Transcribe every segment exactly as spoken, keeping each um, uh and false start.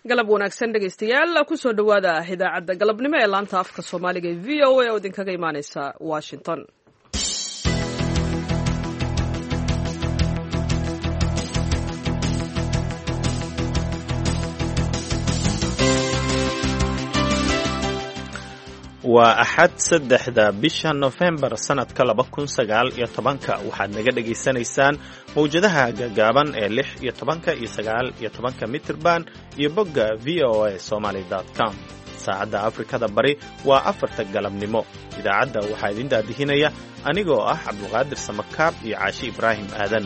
galab wanaagsan dhegaystayaal kusoo dhowaada idaacadda galabnimo ee laanta afka soomaaliga ee v o a oo idinkaga imaaneysa washington. waa axad saddexda bisha nofembar sanadka laba kun sagaal iyo tobanka waxaad naga dhegaysanaysaan mawjadaha gaagaaban ee lix iyo tobanka iyo sagaal iyo tobanka mitirban iyo bogga v o a somaly dot com. saacadda afrikada bari waa afarta galabnimo. idaacadda waxaa idin daadihinaya anigoo ah cabdulqaadir samakaab iyo caashi ibraahim aadan.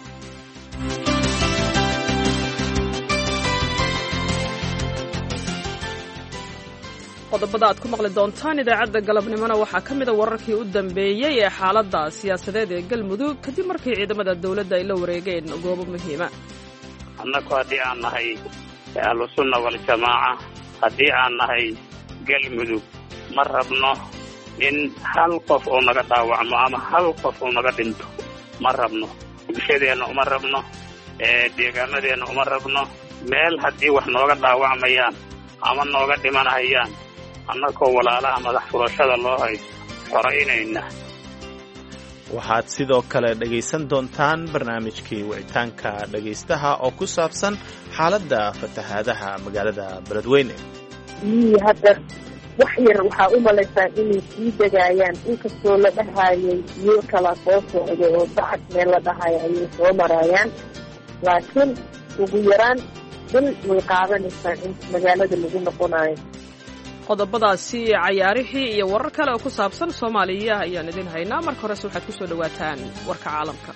qodobada aad ku maqli doontaan idaacadda galabnimona waxaa ka mida wararkii u dambeeyey ee xaaladda siyaasadeed ee galmudug kadib markii ciidamada dawladda ay la wareegeen goobo muhiima. annagu haddii aan nahay ahlusunna waljamaaca haddii aan nahay galmudug ma rabno in hal qof uu naga dhaawacmo ama hal qof uu naga dhinto ma rabno. bulshadeenna uma rabno, deegaanadeenna uma rabno. meel haddii wax nooga dhaawacmayaan ama nooga dhimanahayaan annagoo walaalaha madax furashada loo haysto xoraynayna. waxaad sidoo kale dhegaysan doontaan barnaamijkii wicitaanka dhegaystaha oo ku saabsan xaaladda fatahaadaha magaalada beledweyne. biyihii hadda wax yar waxaa u malaysaa inay sii degaayaan, inkastoo la dhahayay biyo kala soo socda oo bacad meel la dhahayo ayay soo maraayaan, laakiin ugu yaraan bil way qaadanaysaa in magaalada lagu noqonayo. qodobadaasi cayaarihii iyo warar kale oo ku saabsan soomaaliya ayaan idin haynaa. marka horese waxaad ku soo dhowaataan warka caalamka.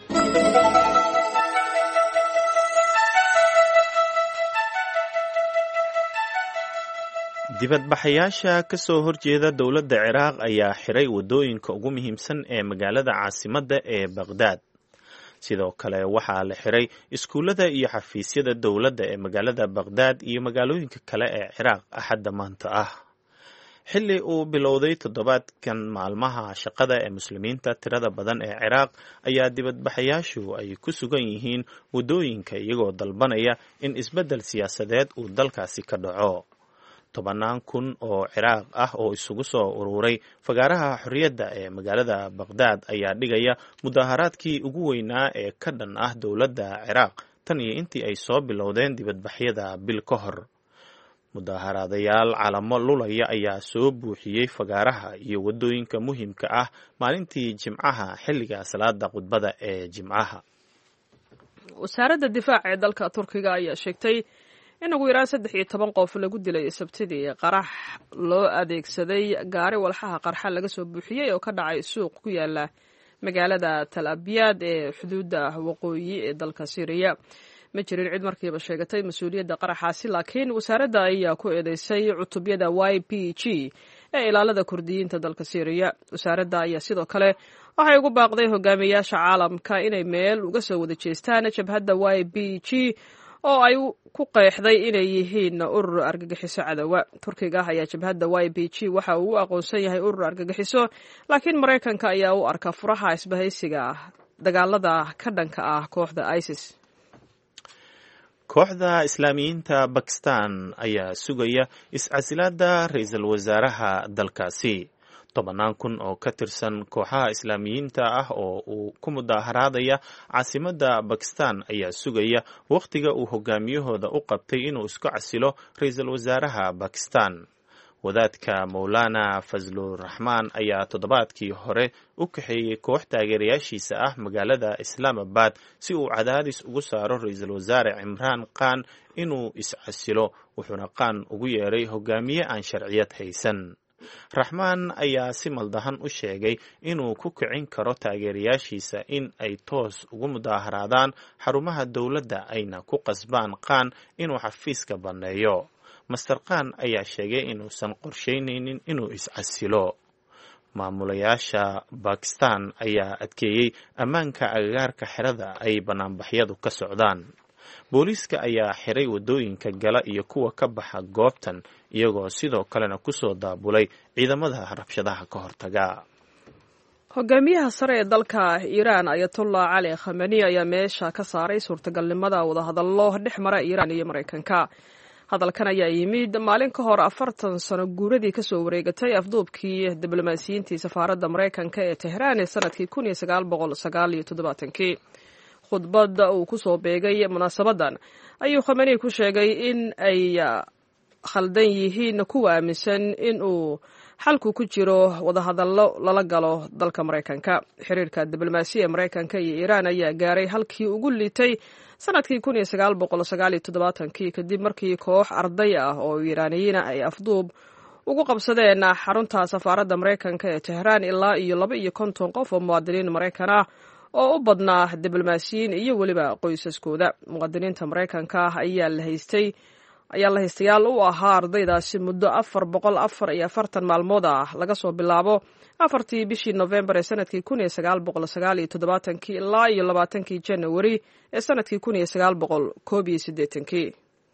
dibadbaxayaasha ka soo horjeeda dowladda ciraaq ayaa xiray waddooyinka ugu muhiimsan ee magaalada caasimadda ee baqhdaad. sidoo kale waxaa la xiray iskuullada iyo xafiisyada dowladda ee magaalada baqhdaad iyo magaalooyinka kale ee ciraaq axadda maanta ah. xilli uu bilowday toddobaadkan maalmaha shaqada ee muslimiinta tirada badan ee ciraaq ayaa dibadbaxayaashu ay ku sugan yihiin waddooyinka iyagoo dalbanaya in isbeddel siyaasadeed uu dalkaasi ka dhaco. tobannaan kun oo ciraaq ah oo isugu soo ururay fagaaraha xorriyadda ee magaalada baqhdaad ayaa dhigaya mudaharaadkii ugu weynaa ee ka dhan ah dowladda ciraaq tan iyo intii ay soo bilowdeen dibadbaxyada bil ka hor. mudaharaadayaal calamo lulaya ayaa soo buuxiyey fagaaraha iyo waddooyinka muhiimka ah maalintii jimcaha xilliga salaada khudbada ee jimcaha. wasaaradda difaaca ee dalka turkiga ayaa sheegtay in ugu yaraan saddex iyo toban qof lagu dilay sabtidii qarax loo adeegsaday gaari walxaha qarxa laga soo buuxiyey oo ka dhacay suuq ku yaala magaalada tal abyad ee xuduudda waqooyi ee dalka syriya. ma jirin cid markiiba sheegatay mas-uuliyadda qaraxaasi, laakiin wasaaradda ayaa ku eedeysay cutubyada y p g ee ilaalada kurdiyiinta dalka syriya. wasaaradda ayaa sidoo kale waxay ugu baaqday hogaamiyayaasha caalamka inay meel uga soo wada jeestaan jabhadda y p g oo ay ku qeexday inay yihiin urur argagixiso cadowa. turkiga ayaa jabhadda y p g waxa uu u aqoonsan yahay urur argagixiso, laakiin maraykanka ayaa u arka furaha isbahaysiga dagaalada ka dhanka ah kooxda isis. kooxda islaamiyiinta bakistan ayaa sugaya is-casilaada ra-iisul wasaaraha dalkaasi. tobannaan kun oo ka tirsan kooxaha islaamiyiinta ah oo uu ku mudaharaadaya caasimadda bakistan ayaa sugaya wakhtiga uu hogaamiyahooda u qabtay inuu isku casilo ra-iisul wasaaraha bakistan. wadaadka mowlana fazluraxmaan ayaa toddobaadkii hore u kaxeeyey koox taageerayaashiisa ah magaalada islaamabad si uu cadaadis ugu saaro ra-iisul wasaare cimraan khan inuu iscasilo, wuxuuna khan ugu yeeray hogaamiye aan sharciyad haysan. raxmaan ayaa si maldahan u sheegay inuu ku kicin karo taageerayaashiisa in ay toos ugu mudaharaadaan xarumaha dowladda ayna ku qasbaan khan inuu xafiiska banneeyo. master khan ayaa sheegay inuusan qorshaynaynin inuu iscasilo. maamulayaasha bakistan ayaa adkeeyey ammaanka agagaarka xerada ay banaanbaxyadu ka socdaan. booliiska ayaa xiray waddooyinka gala iyo kuwa ka baxa goobtan, iyagoo sidoo kalena ku soo daabulay ciidamada rabshadaha ka hortaga. hogaamiyaha sare ee dalka iiraan ayatollah cali khamani ayaa meesha ka saaray suurtagalnimada wadahadallo dhex mara iiraan iyo maraykanka. hadalkan ayaa yimid maalin ka hor afartan sano guuradii kasoo wareegatay afduubkii diblomaasiyiintii safaaradda maraykanka ee tehraan ee sanadkii kun iyo sagaal boqol sagaal iyo toddobaatankii khudbadda uu kusoo beegay munaasabadan ayuu khamenei ku sheegay in ay khaldan yihiin kuwa aaminsan in uu xalku ku jiro wadahadallo lala galo dalka maraykanka. xiriirka diblomaasiya ee maraykanka iyo iiraan ayaa gaaray halkii ugu liitay sanadkii kun iyo sagaal boqol sagaal iyo toddobaatankii kadib markii koox arday ah oo iiraaniyiina ay afduub ugu qabsadeen xarunta safaaradda maraykanka ee tehraan ilaa iyo laba iyo konton qof oo muwaadiniin maraykan ah oo u badnaa diblomaasiyiin iyo weliba qoysaskooda. muwaadiniinta maraykanka ah ayaa la haystay ayaa la haystayaal u ahaa ardaydaasi muddo afar boqol afar iyo afartan maalmood ah laga soo bilaabo afartii bishii November ee sanadkii kun iyo sagaal boqol sagaal iyo toddobaatankii ilaa iyo labaatankii January ee sanadkii kun iyo sagaal boqol koob iyo siddeetankii.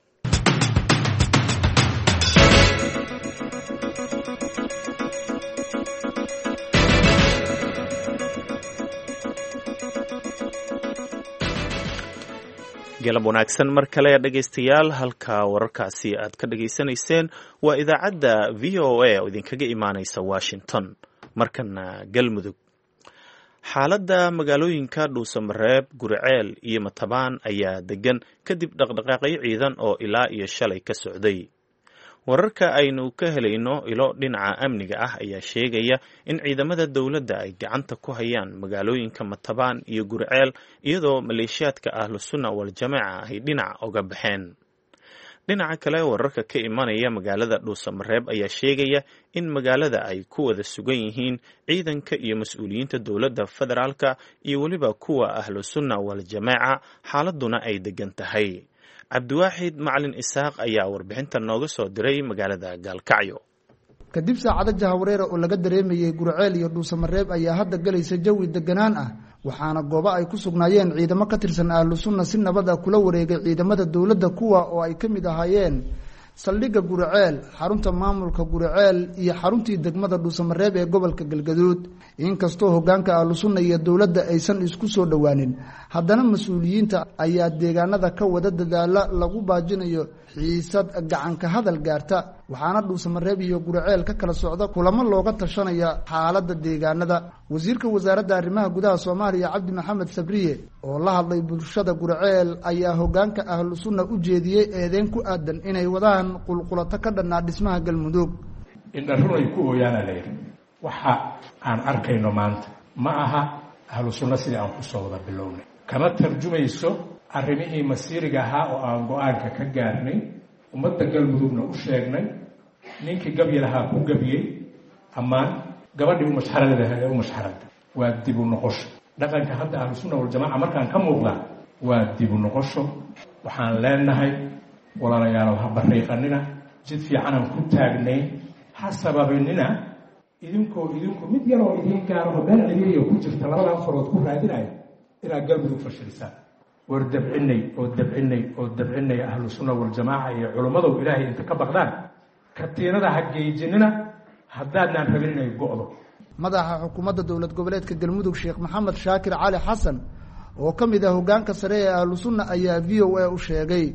galab wanaagsan mar kale dhegaystayaal, halka wararkaasi aad ka dhageysanayseen waa idaacadda v o a oo idinkaga imaanaysa Washington. markana galmudug, xaaladda magaalooyinka Dhuusamareeb, Guriceel iyo Matabaan ayaa degan kadib dhaqdhaqaaqyo ciidan oo ilaa iyo shalay ka socday. wararka aynu ka helayno ilo dhinaca amniga ah ayaa sheegaya in ciidamada dowladda ay gacanta ku hayaan magaalooyinka Matabaan iyo Guriceel iyadoo maleeshiyaadka Ahlusunna wal Jamaaca ay dhinac uga baxeen. dhinaca kale, wararka ka imanaya magaalada Dhuusamareeb ayaa sheegaya in magaalada ay ku wada sugan yihiin ciidanka iyo mas-uuliyiinta dowladda federaalka iyo weliba kuwa Ahlusunna wal Jamaaca, xaaladuna ay degan tahay. cabdiwaaxid macalin isaaq ayaa warbixinta nooga soo diray magaalada Gaalkacyo. kadib saacado jahawareera oo laga dareemayay Guriceel iyo Dhuusamareeb ayaa hadda galaysa jawi deganaan ah, waxaana goobo ay ku sugnaayeen ciidamo ka tirsan Ahlusunna si nabad ah kula wareegay ciidamada dowladda, kuwa oo ay ka mid ahaayeen saldhigga Guriceel, xarunta maamulka Guriceel iyo xaruntii degmada Dhuusamareeb ee gobolka Galgaduud. inkastoo hoggaanka Ahlusunna iyo dowladda aysan isku soo dhawaanin, haddana mas-uuliyiinta ayaa deegaanada ka wada dadaala lagu baajinayo xiisad gacanka hadal gaarta, waxaana Dhuusamareeb iyo Guriceel ka kala socda kulamo looga tashanaya xaaladda deegaanada. wasiirka wasaaradda arrimaha gudaha Soomaaliya Cabdi Maxamed Sabriye oo la hadlay bulshada Guriceel ayaa hoggaanka Ahlusunna u jeediyey eedeyn ku aadan inay wadaan qulqulato ka dhanaa dhismaha Galmudug. indharuun ay ku ooyaan leeyahay waxa aan arkayno maanta ma aha Ahlusunna sidii aan ku soo wada bilownay, kama tarjumayso arrimihii masiiriga ahaa oo aan go'aanka ka gaarnay, ummadda Galmudugna u sheegnay, ninkii gabyi lahaa ku gabyey ammaan, gabadhii u mashxaradaha ee u mashxarada. waa dib u noqosho dhaqanka hadda Ahlusunna wal Jamaaca markaan ka muuqda waa dib u noqosho. waxaan leenahay walaalayaal ha bariiqanina, jid fiican aan ku taagnay, ha sababinina idinkoo idinku mid yar oo idin gaaro oo been ciriiriyo ku jirta labadan farood ku raadinaya inaad Galmudug fashilisaan. war dabcinay oo dabcinay oo dabcinay Ahlusunna wal Jamaaca iyo culimadu Ilaahay inta ka baqdaan katiinada ha geejinina haddaadnaan rabin inay go'do. madaxa xukuumadda dowlad goboleedka Galmudug Sheekh Maxamed Shaakir Cali Xasan oo ka mid ah hoggaanka sare ee Ahlusunna ayaa V O A u sheegay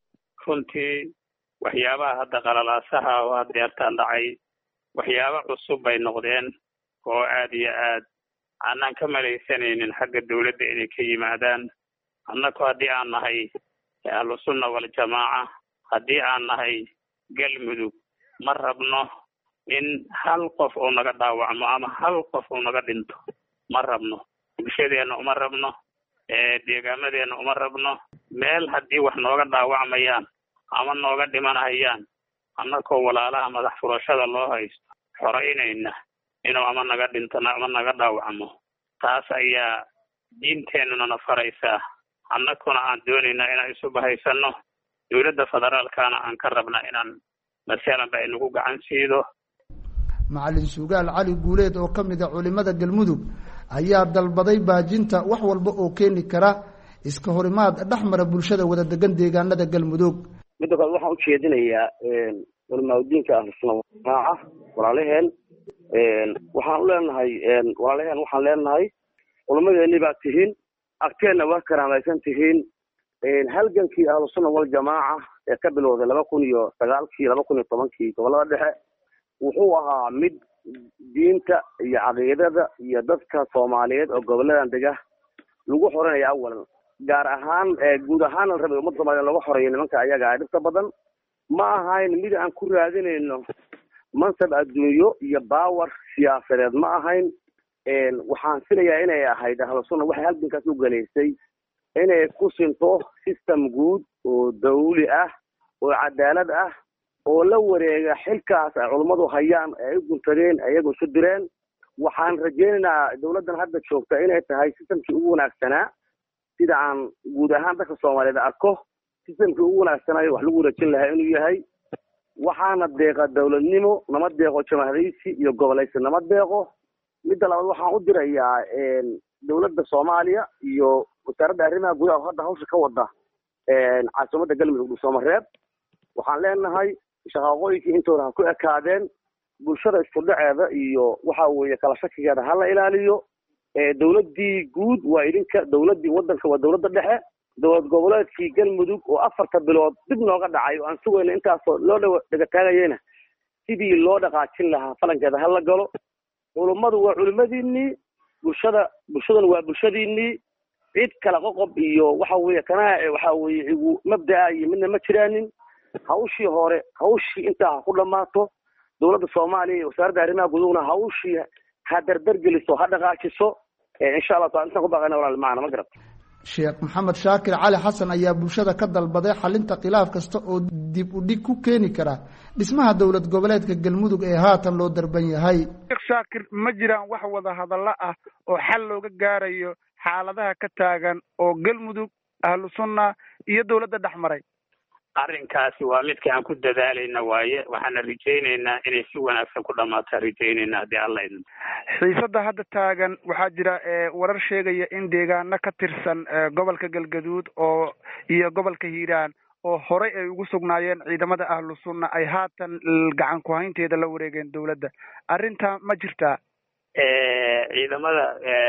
runtii waxyaabaha hadda qalalaasaha oo adeertaan dhacay waxyaabo cusub bay noqdeen oo aad iyo aad aanan ka malaysanaynin xagga dowladda inay ka yimaadaan. annagu haddii aan nahay Ahlusunna wal Jamaaca, haddii aan nahay Galmudug, ma rabno in hal qof oo naga dhaawacmo ama hal qof oo naga dhinto. ma rabno bulshadeena uma rabno, ee deegaamadeena uma rabno. meel haddii wax nooga dhaawacmayaan ama nooga dhimanayaan, annagoo walaalaha madax furashada loo haysto xoreynayna inuu ama naga dhinto ama naga dhaawacmo. taas ayaa diinteennuna na faraysaa, annaguna aan doonaynaa inaan isu bahaysano. dowladda federaalkana aan ka rabnaa inaan masalanba inagu gacan siido. macalin sugaal cali guuleed oo ka mid ah culimada Galmudug ayaa dalbaday baajinta wax walba oo keeni kara iska horimaad dhexmara bulshada wada degan deegaanada Galmudug. midda kale waxaan u jeedinayaa culimadiinka Ahlusunna wal Jamaaca walaalaheen, waxaan u leenahay walaalaheen waxaan leenahay culimadeennii baa tihiin, agteenna waa karaamaysan tihiin, halgankii ahlusunna waljamaaca ee ka bilowday laba kun iyo sagaalkii laba kun iyo tobankii gobolada dhexe wuxuu ahaa mid diinta iyo caqiidada iyo dadka soomaaliyeed oo goboladan dega lagu xoreynaya awalan gaar ahaan guud ahaan la rabay ummadda soomaaliyeed lagu xoreeyo nimanka ayaga ah dhibta badan ma ahayn mid aan ku raadinayno mansab adduunyo iyo baawar siyaasadeed ma ahayn waxaan filayaa inay ahayd ahlusunna waxay halgankaas u galeysay inay ku sinto system guud oo dawli ah oo cadaalad ah oo la wareega xilkaas ay culummadu hayaan ay u guntadeen ayagu isu direen waxaan rajaynaynaa dawladdan hadda joogta inay tahay systemkii ugu wanaagsanaa sida aan guud ahaan dadka soomaaliyeed arko systemkii ugu wanaagsanaayo wax lagu wareejin lahaa inuu yahay waxaana deeqa dawladnimo nama deeqo jamahadaysi iyo gobolaysi nama deeqo midda labaad waxaan u dirayaa dawladda soomaaliya iyo wasaaradda arrimaha gudaha oo hadda hawsha ka wada caasimadda galmudug dhuusamareeb waxaan leenahay shaqaaqooyinkii intooda ha ku ekaadeen bulshada iskudhaceeda iyo waxa weeye kala shakigeeda ha la ilaaliyo dawladdii guud waa idinka dawladdii waddanka waa dawladda dhexe dowlad goboleedkii galmudug oo afarta bilood dib nooga dhacay oo aan sugayna intaasoo loo dha dhegataagayena sidii loo dhaqaajin lahaa falankeeda ha la galo culummadu waa culimadiinii bulshada bulshaduna waa bulshadiinii cid kala qoqob iyo waxa weeye kana waxa weeye igu mabda'a iyo midna ma jiraanin hawshii hore hawshii intaa ha ku dhammaato dawladda soomaaliya iyo wasaaradda arrimaha gudahuna hawshii ha dardargeliso ha dhaqaajiso insha allah taala intaan ku baaqayna walaal macana ma garata sheekh maxamed shaakir cali xasan ayaa bulshada ka dalbaday xalinta khilaaf kasta oo dib u dhig ku keeni kara dhismaha dowlad goboleedka galmudug ee haatan loo darban yahay. sheekh shaakir ma jiraan wax wada hadallo ah oo xal looga gaarayo xaaladaha ka taagan oo galmudug ahlu sunna iyo dowladda dhexmaray? arrinkaasi waa midka aan ku dadaalayna waaye waxaana rajaynaynaa inay si wanaagsan ku dhamaato rajaynaynaa haddii alla idin. xiisada hadda taagan waxaa jira warar sheegaya in deegaano ka tirsan gobolka galgaduud oo iyo gobolka hiiraan oo horey ay ugu sugnaayeen ciidamada ahlu sunna ay haatan gacan ku haynteeda la wareegeen dowladda. arrintaa ma jirtaa? ciidamada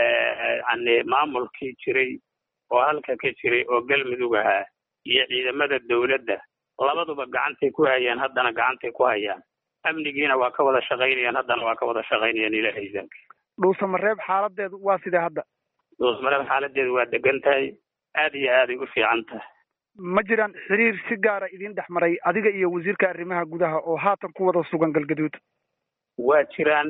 yani maamulkii jiray oo halka ka jiray oo galmudug ahaa iyo ciidamada dawladda labaduba gacantay ku hayaan haddana gacantay ku hayaan amnigiina waa ka wada shaqaynayaan haddana waa ka wada shaqaynayaan ilaahay idanka. dhuusamareeb xaaladeedu waa sidee hadda? dhuusamareeb xaaladeedu waa degan tahay aad iyo aaday u fiican tahay. ma jiraan xiriir si gaara idin dhex maray adiga iyo wasiirka arrimaha gudaha oo haatan ku wada sugan galgaduud? waa jiraan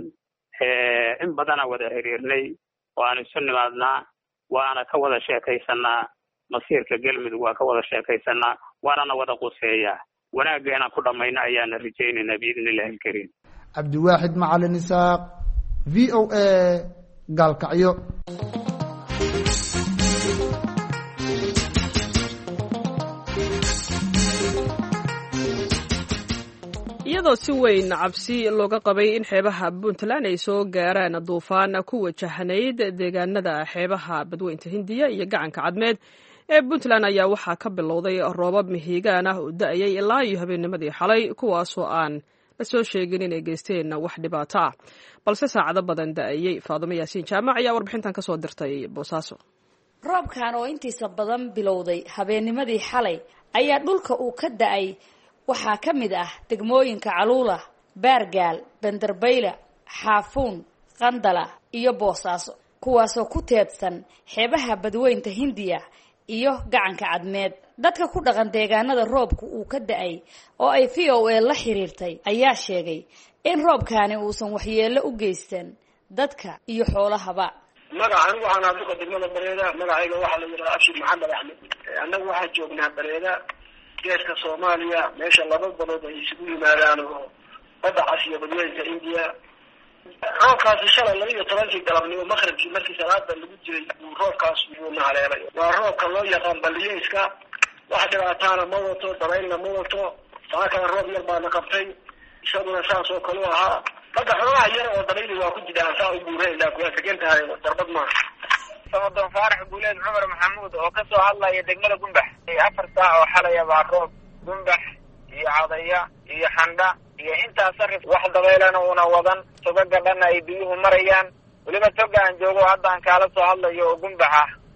in badanaa wada xiriirnay oo aan isu nimaadnaa waana ka wada sheekaysanaa masiirka galmudug waa ka wada sheekaysanaa waanana wada quseeyaa wanaagga inaan ku dhamayno ayaana rajaynaynaa biidni illahi alkariim. cabdiwaaxid macalin isaaq v o a gaalkacyo. iyadoo si weyn cabsi looga qabay in xeebaha puntland ay soo gaaraan duufaan ku wajahnayd deegaanada xeebaha badweynta hindiya iyo gacanka cadmeed ee puntland ayaa waxaa ka bilowday roobab mihigaan ah oo da-ayay ilaa iyo habeennimadii xalay kuwaasoo aan la soo sheegin inay geysteen wax dhibaato ah balse saacado badan da-ayay. faadumo yaasiin jaamac ayaa warbixintan kasoo dirtay boosaaso. roobkan oo intiisa badan bilowday habeennimadii xalay ayaa dhulka uu ka da-ay waxaa ka mid ah degmooyinka caluula, baargaal, bandarbayla, xaafuun, qandala iyo boosaaso kuwaasoo ku teedsan xeebaha badweynta hindiya iyo gacanka cadmeed. dadka ku dhaqan deegaanada roobku uu ka da-ay oo ay v o a la xiriirtay ayaa sheegay in roobkaani uusan waxyeello u geysan dadka iyo xoolahaba. magacan waxaan aduqa degmada bareeda, magacayga waxaa la yidhaha abshir maxamed axmed. annaga waxaa joognaa bareeda geeska soomaaliya, meesha laba badood ay isugu yimaadaan oo badda cas iyo badweynta indiya. roobkaasi shalay laba iyo tobankii galabnimo maqribkii markii salaada lagu jiray uu roobkaas uu nahaleelay. waa roobka loo yaqaan baliyeyska, wax dhibaataana ma wato, dabaylna ma wato. saa kale roob yar baana qabtay, isaguna saas oo kale ahaa. hadda xoolaha yar oo dabayli waa ku jidaan, saa u buureen ilaa kuwaa tegan tahay darbad maaha. samadoon faarax guuleed cumar maxamuud oo kasoo hadlaya degmada gumbax. afar saac oo xalaya baa roob gumbax iyo cadaya iyo xandha iyo intaas sarif wax dabeylana una wadan. togaga dhanna ay biyuhu marayaan. weliba toga aan joogo haddaan kaala soo hadlayo oo gumbax ah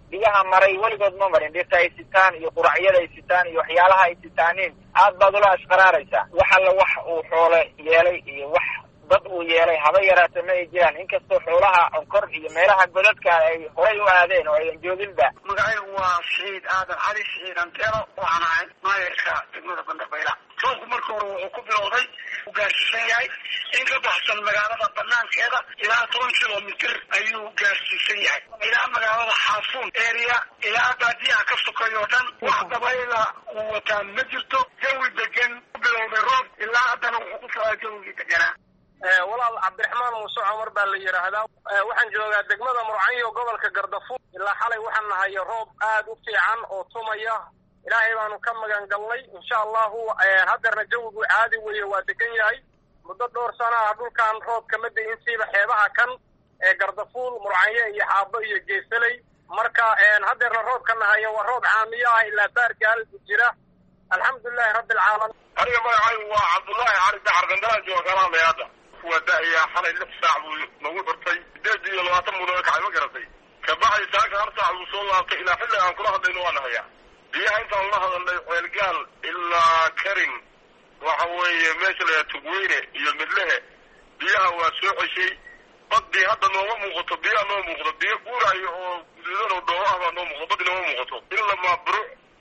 biyaha maray weligood ma marin, dhirta ay sitaan iyo quracyada ay sitaan iyo waxyaalaha ay sitaaniin aad baad ula ashqaraaraysaa. wax alla wax uu xoole yeelay iyo wax dad uu yeelay haba yaraata ma ay jiraan, inkastoo xoolaha onkor iyo meelaha godadka ay horay u aadeen oo ayan jooginba. magacaygu waa Saciid Aadan Cali Saciid Anteeno, waxaan ahay maayarka degmada Bandarbayla. roobku marka hore wuxuu ku bilowday u gaarsiisan yahay in ka baxsan magaalada banaankeeda ilaa toban kilomitir ayuu gaarsiisan yahay, ilaa magaalada Xaafuun area ilaa baadiyaha ka sokeeyo dhan wax dabayla uu wataa ma jirto. jawi degan ku bilowday roob ilaa haddana wuxuu ku socdaa jawigii deganaa. walaal Cabdiraxmaan Muuse Cumar baa la yiraahdaa, waxaan joogaa degmada Murcayo gobolka Gardafuul. ilaa xalay waxaan nahay roob aad u fiican oo tumaya, ilaahay baanu ka magan galnay. insha Allah haddana jawigu caadi weeye, waa degan yahay. muddo dhowr sano ah dhulkan roob kama da'in siiba xeebaha kan ee Gardafuul, Murcayo iyo Xaabo iyo Geesaley. marka haddana roobka nahayo waa roob caamiyo ah ilaa Baargaal jira. alxamdulillahi rabbil caalamiin. aniga magacaygu waa Cabdullaahi Cali Dacar Gandara jooga Garaamayaada. waa da'aya xalay lix saac buu nagu xurtay, sideed iyo labaatan muddo kacay ma garatay. ka bacay saaka hal saac buu soo laabtay, ilaa xilli aan kula hadlayno waa nahayaa. biyaha intaan la hadalnay Ceelgaal ilaa Karin waxa weeye meesha la Tugweyne iyo Midlehe biyaha waa soo ceshay. badii hadda nooma muuqato, biyaha noo muuqdo, biyo guurayo oo guduudan oo dhoobo ah baa noo muuqdo, badii nooma muuqato. in la maaburo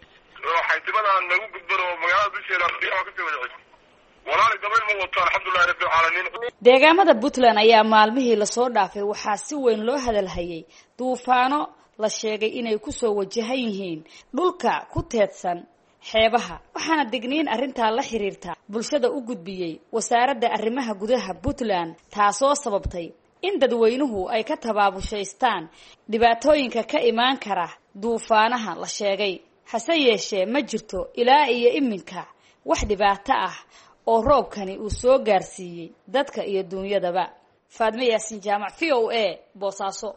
oo xaytimadaan nagu gudbano oo magaalada dusheeda biyaha ka sii wada ceshay. walaali dabayl ma wato, alxamdulillahi rabbil caalamiin. deegaamada Puntland ayaa maalmihii la soo dhaafay waxaa si weyn loo hadalhayay duufaano la sheegay inay ku soo wajahan yihiin dhulka ku teedsan xeebaha, waxaana digniin arrintaa la xiriirta bulshada u gudbiyey wasaaradda arrimaha gudaha Puntland, taasoo sababtay in dadweynuhu ay ka tabaabushaystaan dhibaatooyinka ka imaan kara duufaanaha la sheegay. hase yeeshee ma jirto ilaa iyo iminka wax dhibaato ah oo roobkani uu soo gaarsiiyey dadka iyo duunyadaba. Faadme Yaasin Jaamac, V O A, Boosaaso.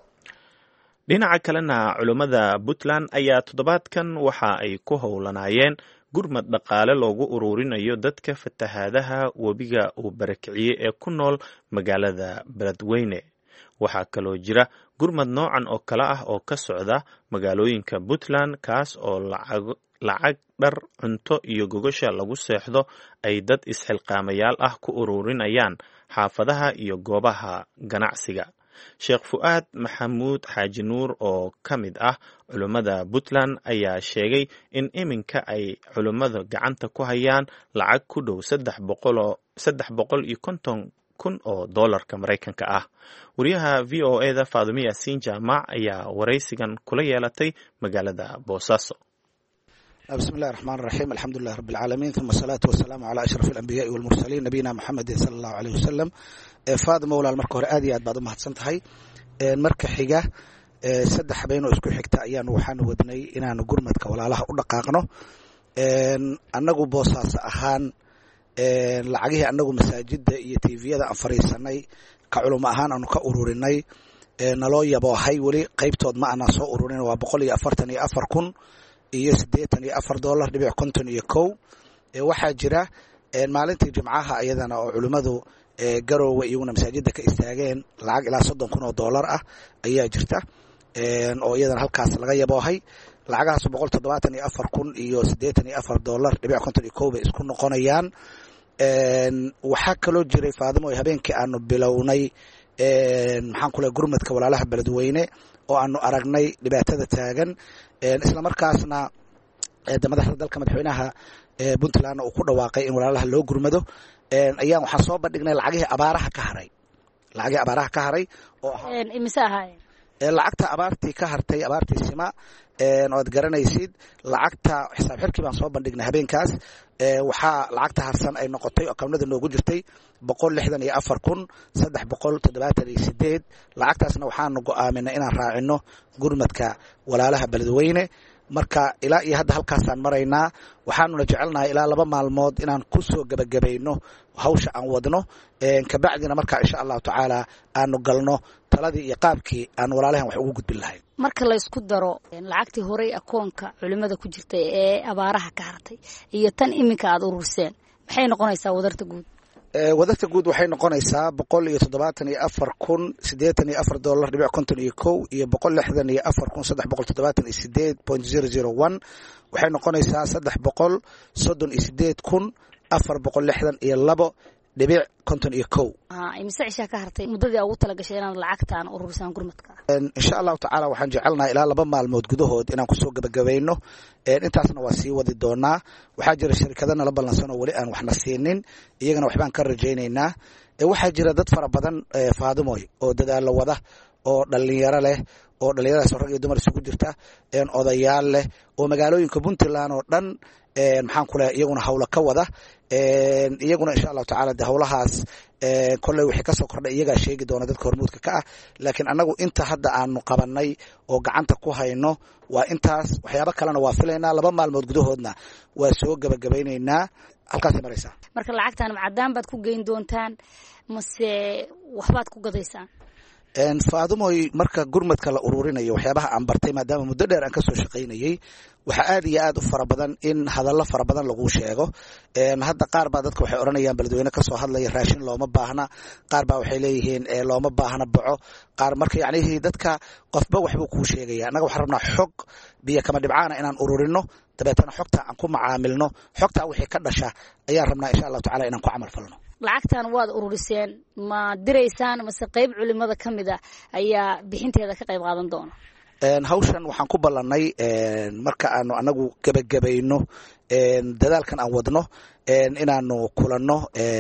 dhinaca kalena culummada Puntland ayaa toddobaadkan waxa ay ku howlanaayeen gurmad dhaqaale loogu ururinayo dadka fatahaadaha webiga uu barakiciyey ee ku nool magaalada Beledweyne. waxaa kaloo jira gurmad noocan oo kale ah oo ka socda magaalooyinka Puntland, kaas oo lacag lacag dhar, cunto iyo gogosha lagu seexdo ay dad isxilqaamayaal ah ku ururinayaan xaafadaha iyo goobaha ganacsiga. Sheekh Fu'aad Maxamuud Xaaji Nuur oo ka mid ah culummada Puntland ayaa sheegay in iminka ay culummada gacanta ku hayaan lacag ku dhow saddex boqol iyo konton kun oo doolarka Maraykanka ah. wariyaha V O A da Faadime Yaasin Jaamac ayaa waraysigan kula yeelatay magaalada Boosaaso. بسم الله الرحمن الرحيم الحمد لله رب العالمين ثم الصلاة والسلام على أشرف الأنبياء والمرسلين نبينا محمد صلى الله عليه وسلم. فاضل مولى المركة هore aad iyo aad baad u mahadsantahay. marka xiga saddex habeen oo isku xigta ayaan waxaan wadnay inaan gurmadka walaalaha u dhaqaaqno. anagu Boosaaso ahaan lacagihii anagu masaajida iyo T V-yada aan fariisanay ka culimo ahaan aanu ka ururinay naloo yaboohay weli qaybtood ma ana soo ururin waa boqol iyo afartan iyo afar kun iyo siddeetan iyo afar dollar dhibic konton iyo kow. waxaa jira maalintii jimcaha ayadana oo culimadu Garowe iyaguna masaajida ka istaageen lacag ilaa soddon kun oo dollar ah ayaa jirta oo iyadana halkaas laga yaboohay. lacagahaas boqol toddobaatan iyo afar kun iyo siddeetan iyo afar dollar dhibic konton iyo kow bay isku noqonayaan. waxaa kaloo jiray Faadimo habeenkii aanu bilownay maxaan ku leeyahay gurmadka walaalaha Beledweyne oo aanu aragnay dhibaatada taagan, isla markaasna madaxda dalka madaxweynaha Puntland uu ku dhawaaqay in walaalaha loo gurmado. ayaan waxaan soo bandhignay lacagihii abaaraha ka haray lacagihii abaaraha ka haray oo imisa ahaayeen lacagta abaartii ka hartay abaartii sima ood garanaysid lacagta xisaab xirkii baan soo bandhignay habeenkaas. waxaa lacagta harsan ay noqotay oo kamnada noogu jirtay boqol lixdan iyo afar kun saddex boqol toddobaatan iyo sideed. lacagtaasna waxaanu go'aaminay inaan raacino gurmadka walaalaha Beledweyne. marka ilaa iyo hadda halkaasaan maraynaa. waxaanuna jecelnahay ilaa laba maalmood inaan ku soo gabagabayno hawsha aan wadno, kabacdina markaa insha allahu tacaala aanu galno taladii iyo qaabkii aan walaalahan wax ugu gudbin lahayn. marka la isku daro lacagtii horey akoonka culimada ku jirtay ee abaaraha ka hartay iyo tan iminka aad ururseen maxay noqonaysaa wadarta guud? wadarta guud waxay noqonaysaa boqol iyo toddobaatan iyo afar kun siddeetan iyo afar dollar dhibic konton iyo kow iyo boqol lixdan iyo afar kun saddex boqol toddobaatan iyo sideed point zero zero one waxay noqonaysaa saddex boqol soddon iyo sideed kun afar boqol lixdan iyo labo dhibic konton iyo kow. imise cishaa ka hartay muddadii ugu talagashay inaad lacagtaan ururisaan gurmadka? insha allahu tacaala waxaan jecelnahay ilaa laba maalmood gudahood inaan kusoo gabagabayno, intaasna waa sii wadi doonaa. waxaa jira shirkado nala ballansan oo weli aan waxna siinin, iyagana waxbaan ka rajaynaynaa. waxaa jira dad fara badan faadimoy oo dadaalo wada oo dhalinyaro leh oo dhalinyaradaas rag iyo dumar isugu jirta, odayaal leh oo magaalooyinka puntland oo dhan maxaan ku leeyahay iyaguna hawlo ka wada, iyaguna insha allahu tacaala de hawlahaas kolley wixii kasoo kordhay iyagaa sheegi doona dadka hormuudka ka ah. laakiin annagu inta hadda aanu qabanay oo gacanta ku hayno waa intaas. waxyaabo kalena waa filaynaa, laba maalmood gudahoodna waa soo gabagabaynaynaa. halkaasay maraysaa. marka lacagtaan macadaan baad ku geyn doontaan mase waxbaad ku gadaysaan? faadumoy marka gurmadka la ururinayo waxyaabaha aan bartay maadaama muddo dheer aan kasoo shaqaynayey, waxaa aad iyo aad u fara badan in hadallo fara badan lagu sheego. hadda qaar baa dadka waxay odhanayaan beledweyne kasoo hadlaya raashin looma baahna, qaar baa waxay leeyihiin looma baahna boco, qaar marka yacnihii dadka qofba waxbuu kuu sheegaya. annaga waxaan rabnaa xog biyo kama dhibcaana inaan ururino, dabeetana xogta aan ku macaamilno, xogtaa wixii ka dhasha ayaan rabnaa insha allahu tacala inaan ku camal falno. lacagtan waad ururiseen, ma diraysaan mase qayb culimada ka mid a ayaa bixinteeda ka qayb qaadan doona? hawshan waxaan ku ballanay marka aanu anagu gebagabayno dadaalkan aan wadno inaanu kulanno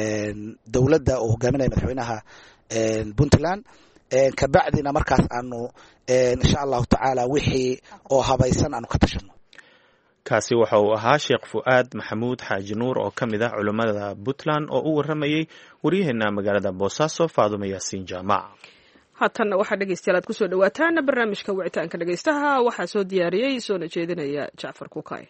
dowladda oo hogaaminaya madaxweynaha puntland, kabacdina markaas aanu insha allahu tacaala wixii oo habaysan aanu ka tashano. kaasi waxa uu ahaa sheekh fu'aad maxamuud xaaji nuur oo ka mid ah culammada puntland oo u warramayey waryaheena magaalada boosaaso faadumo yaasiin jaamac. haatanna waxaa dhegeystayaal aad kusoo dhawaataan barnaamijka wicitaanka dhegeystaha. waxaa soo diyaariyey soona jeedinaya jacfar kuukay.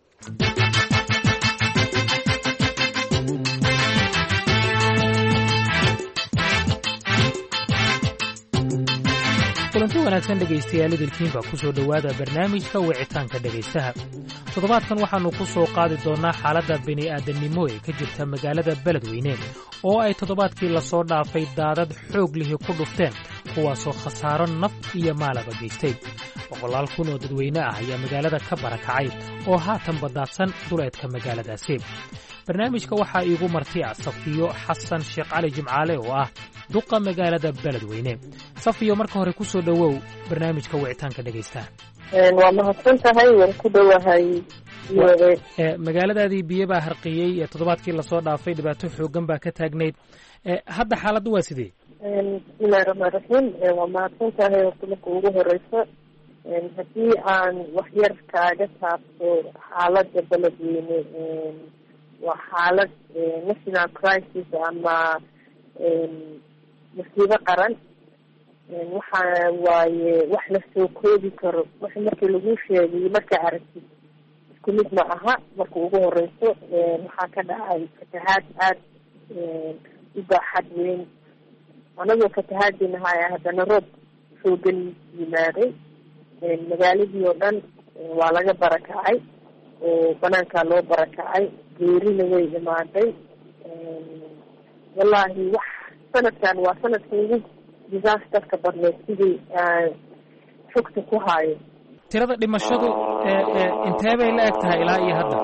kulanti wanaagsan dhegaystayaal idilkiinba ku soo dhowaada barnaamijka wicitaanka dhegaystaha. toddobaadkan waxaannu ku soo qaadi doonnaa xaaladda bini'aadannimo ee ka jirta magaalada beledweyne oo ay toddobaadkii lasoo dhaafay daadad xoog lihi ku dhufteen, kuwaasoo khasaaro naf iyo maalaba geystay. boqolaal kun oo dadweyne ah ayaa magaalada ka barakacay oo haatan baddaadsan duleedka magaaladaasi. barnaamijka waxaa iigu marti ah safiyo xasan sheekh cali jimcaale oo ah duqa magaalada beledweyne. safiyo, marka hore ku soo dhowow barnaamijka wicitaanka dhegaystaha. waa mahadsan tahay, waan ku dhowahay. magaaladaadii biyo baa harqiyey, toddobaadkii lasoo dhaafay dhibaato xooggan baa ka taagnayd. hadda xaaladdu waa sidee? bismillahi raxmaan raxiim. waa mahadsan tahay horta marka ugu horeysa. haddii aan waxyar kaaga taabto xaaladda beledweyne, waa xaalad national crisis ama masiibo qaran. waxa waaye wax la soo koobi karo, wax markii lagu sheegay markaa aragtid isku mid ma aha. marka ugu horeyso waxaa ka dhacay fatahaad aada u baaxad weyn. anagoo fatahaadinahay haddana roob xoogan yimaaday, magaaladii oo dhan waa laga barakacay oo banaankaa loo barakacay, geerina way imaaday. wallaahi wax sanadkan waa sanadka ugu disasterka badneed sidii xogta ku haayo. tirada dhimashadu intee bay la eg tahay ilaa iyo hadda?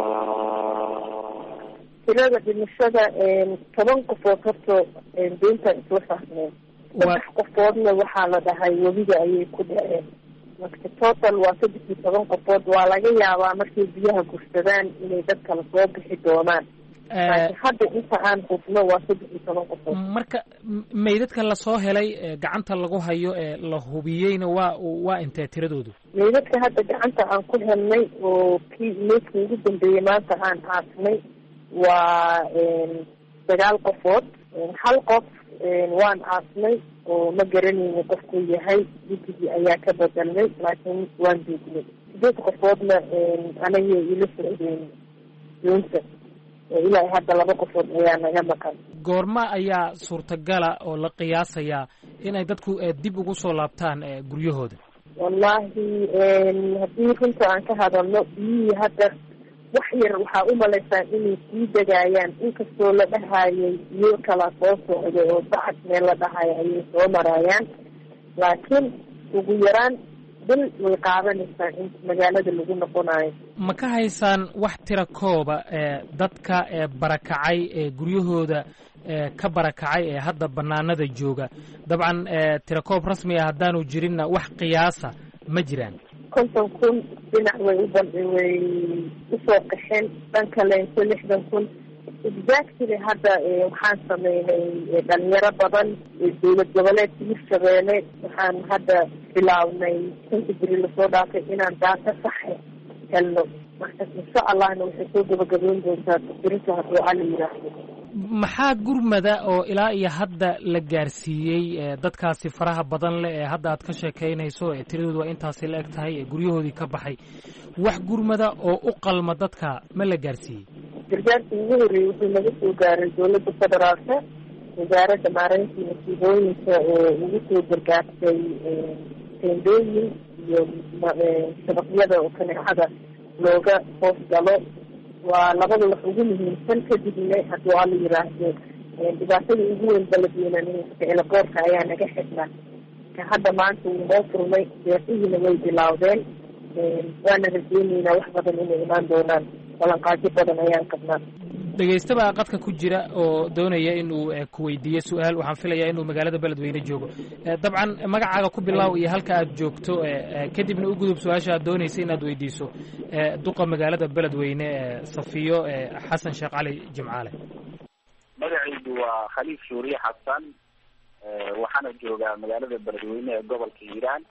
tirada dhimashada toban qofood horta deyntaan isla saarneen, saddex qofoodna waxaa la dhahay webiga ayay ku dhaceen. marka total waa saddex iyo toban qofood. waa laga yaabaa markay biyaha gursadaan inay dad kala soo bixi doonaan, laakiin hadda inta aan hubno waa saddex iyo toban qofood. marka meydadka lasoo helay gacanta lagu hayo ee la hubiyeyna waa waa intee tiradoodu? meydadka hadda gacanta aan ku helnay oo kii meydka ugu dambeeyey maanta aan aasnay waa sagaal qofood. hal qof waan aasnay oo ma garanayno qofkuu yahay, digigii ayaa ka bedelnay, laakiin waan duugnay. sideed qofoodna anaga ila socdeen doonta, ilaa hadda laba qofood ayaa naga maqan. goorma ayaa suurtagala oo la qiyaasayaa inay dadku dib ugu soo laabtaan guryahooda? wallaahi haddii runta aan ka hadalno, biyihii hadda wax yar waxaa umalaysaa inay sii degayaan inkastoo la dhahayay iyo kala soo socda oo bacad meel la dhahayo ayay soo marayaan laakiin ugu yaraan bil way qaadanaysaa in magaalada lagu noqonayo. ma ka haysaan wax tira kooba ee dadka ee barakacay ee guryahooda ee ka barakacay ee hadda banaanada jooga? dabcan tira koob rasmi ah haddaanu jirinna wax qiyaasa ma jiraan. konton kun dhinac way uban way usoo qaxeen dhan kaleento lixdan kun exactly hadda waxaan sameynay dhalinyaro badan dowlad goboleedka hirshabeelle waxaan hadda bilaawnay inta beri lasoo dhaafay inaan daata saxe helno marka insha allahna waxay soo gabagabeyn doontaa berita hadduu cali yidhaahdo. maxaa gurmada oo ilaa iyo hadda la gaarsiiyey dadkaasi faraha badan leh ee hadda aad ka sheekaynayso ee tiradoodu waa intaasi la eg tahay ee guryahoodii ka baxay wax gurmada oo u qalma dadka ma la gaarsiiyey? gargaarkii ugu horreeyey wuxuu naga soo gaaray dowladda federaalka wasaaradda maareyntii masiibooyinka oo ugu soo gargaartay teendooyin iyo shabaqyada oo kaneecada looga hoos galo waa labada wax ugu muhiimsan. kadibna hadduu ala yiraahdo dhibaatada ugu weyn baladweynaelaboorka ayaa naga xidhnaa ka hadda maanta wuu noo furmay deeqihiina way bilawdeen waana rajeyneynaa wax badan inay imaan doonaan balanqaadyo badan ayaan qabnaa. dhegaystaba qadka ku jira oo doonaya inuu ku weydiiyo su-aal waxaan filayaa inuu magaalada beledweyne joogo. dabcan magacaaga ku bilaaw iyo halka aad joogto kadibna u gudub su-aasha aad doonaysa inaad weydiiso duqa magaalada beledweyne safiyo xasan sheekh cali jimcaale. magacaydu waa khaliif shuuriye xasan waxaana joogaa magaalada beledweyne ee gobolka hiiraan.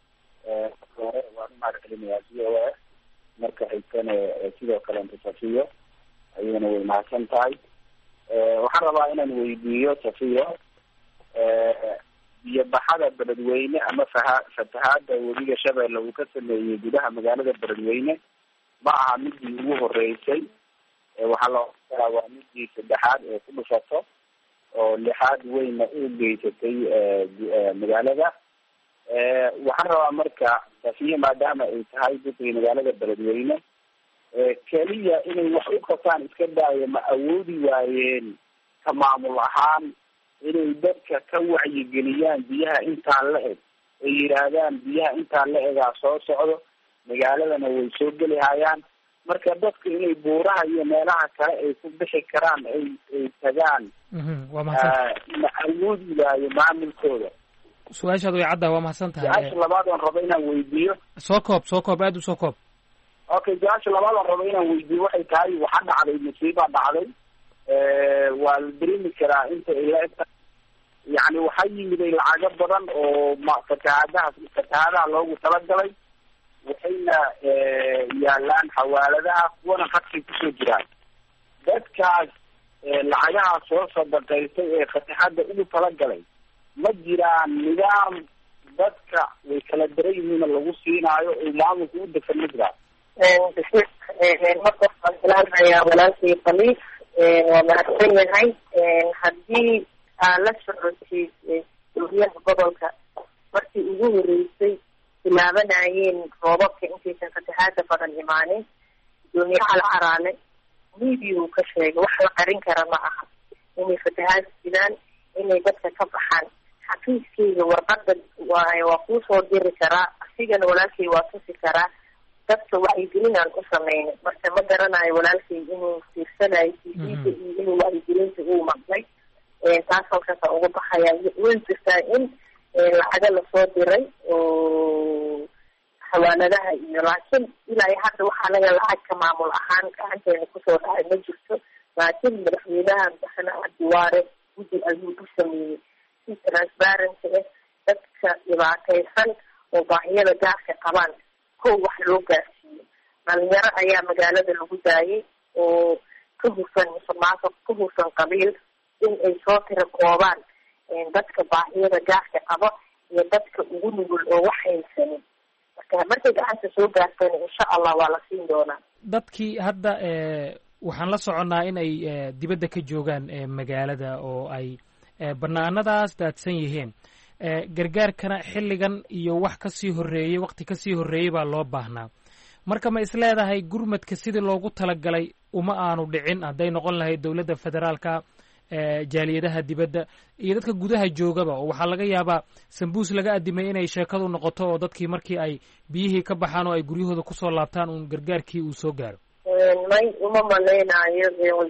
hore waan umahad celinayaa c o a marka xigtana sidoo kalenta safiyo ayayna way mahadsan tahay. waxaan rabaa inaan weydiiyo safiyo biyo baxada beledweyne ama faha fatahaada webiga shabeelle uu ka sameeyey gudaha magaalada beledweyne ma aha midii ugu horeysay. waxaa loo karaa waa midii saddexaad ee ku dhufato oo lixaad weyna u geysatay magaalada. waxaan rabaa marka safiyo maadaama ay tahay dadkii magaalada beledweyne keliya inay wax u qabtaan iska daayo ma awoodi waayeen ka maamul ahaan inay dadka ka wacyigeliyaan biyaha intaan la eg ay yidhaahdaan biyaha intaan la egaa soo socdo magaaladana way soo geli hayaan marka dadka inay buuraha iyo meelaha kale ay ku bixi karaan ay ay tagaan ma awoodi waayo maamulkooda. su-aashaad way caddaa waa mahadsan tahay. su-aasha labaad aan rabo inaan weydiiyo soo koob soo koob aada u soo koob. okay su-aasha labaad aan rabo inaan weydiiyo waxay tahay waxaa dhacday musiibaa dhacday waa la dareemi karaa inta ila yani waxaa yimiday lacago badan oo ma fatahaadaha fatahaadaha loogu talagalay waxayna yaalaan xawaaladaha kuwana khadkay kusoo jiraan. dadkaas lacagaha soo sadaqaysay ee fatahaada ugu talagalay ma jiraan nidaam dadka way kala daran yihiina lagu siinaayo oo maamulka u degan ma jiraan? marka waxaan salaamayaa walaalkay khaliif waa mahadsan yahay. haddii aa la socotid dowliyaha gobolka markii ugu horeysay bilaabanayeen roobabka intaysan fatahaada badan imaanin gudoomiyaha la caraale media uu ka sheegay wax la qarin kara ma aha inay fatahaad sidaan inay dadka ka baxaan. xafiiskeyga warqada waa waa kuusoo diri karaa asigana walaalkay waa tusi karaa dadka wacyigelinaan u sameynay marka ma garanayo walaalkay inuu fiirsanayo t v-da iyo inuu wacyigelinta uu maqlay taas halkaasa uga baxaya. way jirtaa in lacaga lasoo diray oo xawaaladaha iyo laakiin ilaa hadda waxaa laga lacag ka maamul ahaan gacanteena kusoo dhacay ma jirto. laakiin madaxweynaha madaxweyne cabdiwaare guddi ayuu u sameeyey si transparency ah dadka dhibaataysan oo baahiyada gaarka qabaan kow wax loo gaarsiiyo. dhalinyaro ayaa magaalada lagu daayay oo ka hufan musuqmaasuq ka hufan qabiil in ay soo tira koobaan dadka baahiyada gaarka qaba iyo dadka ugu nugul oo wax haysanin. marka markay gacanta soo gaarteen insha allah waa la siin doonaa. dadkii hadda waxaan la soconnaa in ay dibadda ka joogaan magaalada oo ay banaanadaas daadsan yihiin. gargaarkana xilligan iyo wax kasii horeeyey waqti kasii horeeyey baa loo baahnaa. marka ma isleedahay gurmadka sidii loogu talagalay uma aanu dhicin hadday noqon lahayd dowladda federaalka jaaliyadaha dibadda iyo dadka gudaha joogaba oo waxaa laga yaabaa sambuus laga adimay inay sheekadu noqoto oo dadkii markii ay biyihii ka baxaan oo ay guryahooda kusoo laabtaan uun gargaarkii uu soo gaaro may uma malaynayo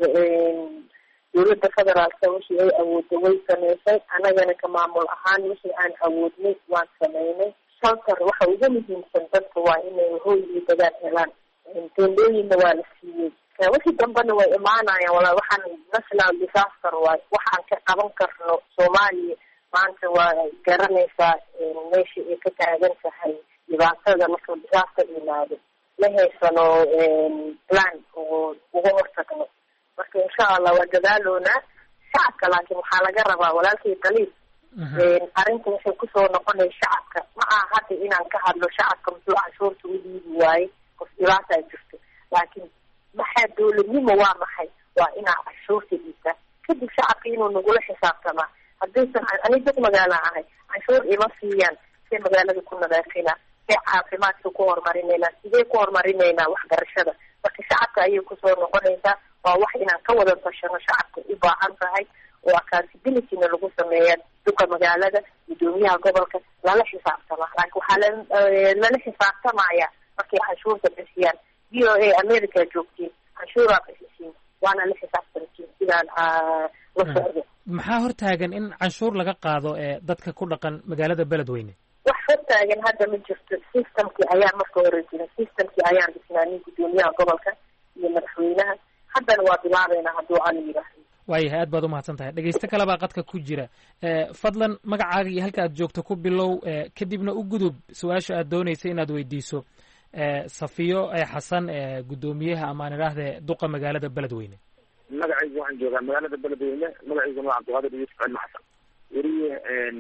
dowladda federaalka wixii ay awoodda way samaysay annagana ka maamul ahaan wixii aan awoodnay waan samaynay shaltar waxa ugu muhiimsan dadka waa inay hoy iyo dagaal helaan teendooyinna waa la siiyey wixii dambena way imaanayaan walaa waxaan national disaster waay waxaan ka qaban karno soomaaliya maanta waa garanaysaa meesha ay ka taagan tahay dhibaatada marka disaster yimaado la haysano plan oo uga hortagno marka insha allah waa dadaaloonaa shacabka laakiin waxaa laga rabaa walaalkii qaliil arrinta waxay kusoo noqonay shacabka ma aha hadda inaan ka hadlo shacabka muxuu canshuurta u dhiibi waaye qof dhibaataa jirto laakiin maxaa dowladnimo waa maxay waa inaa canshuurta dhiibtaa kadib shacabka inuu nagula xisaabtamaa haddaysan ani dad magaala ahay canshuur ima siiyaan see magaalada ku nadaafina see caafimaadka ku horumarinaynaa sidee ku horumarinaynaa waxbarashada marka shacabka ayay kusoo noqonaysaa waa wax inaan ka wada tashano shacabka u baahan tahay oo accountabilityna lagu sameeya duka magaalada gudoomiyaha gobolka lala xisaabtama laakiin waxaa lala xisaabtamaya markay canshuurta bixiyaan v o a america joogtiin canshuuraa bixisiin waana la xisaabtantiin sidaan la socdo maxaa hortaagan in canshuur laga qaado ee dadka ku dhaqan magaalada beledweyne wax hortaagan hadda ma jirto systemkii ayaa marka hore jira systemkii ayaan dhisnaanay gudoomiyaha gobolka iyo madaxweynaha haddana waa bilaabeynaa hadduu ali yidhaahdo waayahay aad baad umahadsan tahay dhegeysto kale baa qadka ku jira fadlan magacaaga iyo halka aad joogto ku bilow kadibna u gudub su-aasha aad doonaysa inaad weydiiso safiyo xasan gudoomiyaha ama aan idhaahde duqa magaalada beledweyne magacaygu waxaan joogaa magaalada beledweyne magacayguna waa cabdiqaadir yuusuf cilmi xasan weriye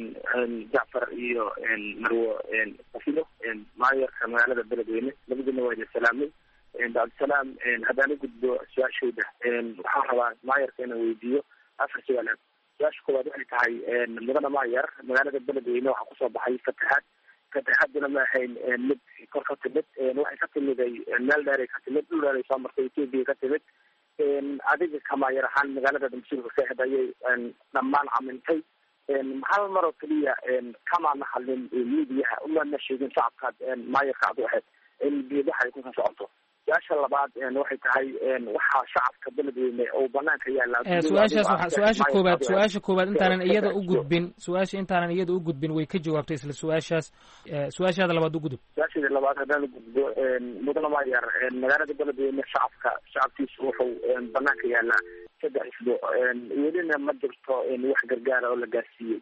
jacfar iyo marwo safiyo maayarka magaalada beledweyne labadina waa idin salaamay cabdisalaam haddaan u gudbo su-aashooda waxaan rabaa maayarka inaan weydiiyo afar su-aalood su-aasha koowaad waxay tahay mudana maayar magaalada beledweyne waxaa kusoo baxay fatahaad fatahaaduna ma ahayn mid kor ka timid waxay ka timiday meel dheeray ka timid dhul dheeray soo martay etoobiya ka timid adiga ka maayar ahaan magaalada damsuulka saaxid ayay dhammaan camintay hal mar oo keliya kamaana hadlin midiyaha umana sheegin shacabkaad maayarka ad u ahayd in biidaha ay kusoo socoto su-aasha labaad waxay tahay waxaa shacabka beledweyne oo banaanka yaala su-aashaas waa su-aasha koobaad su-aasha koobaad intaanan iyada u gudbin su-aasha intaanan iyada u gudbin way ka jawaabtay isla su-aashaas su-aashaada labaad u gudub su-aasheeda labaad haddaan ugudbo mudana maayar magaalada beledweyne shacabka shacabkiisu wuxuu banaanka yaalaa saddex isbuuc welina ma jirto wax gargaara oo la gaarsiiyey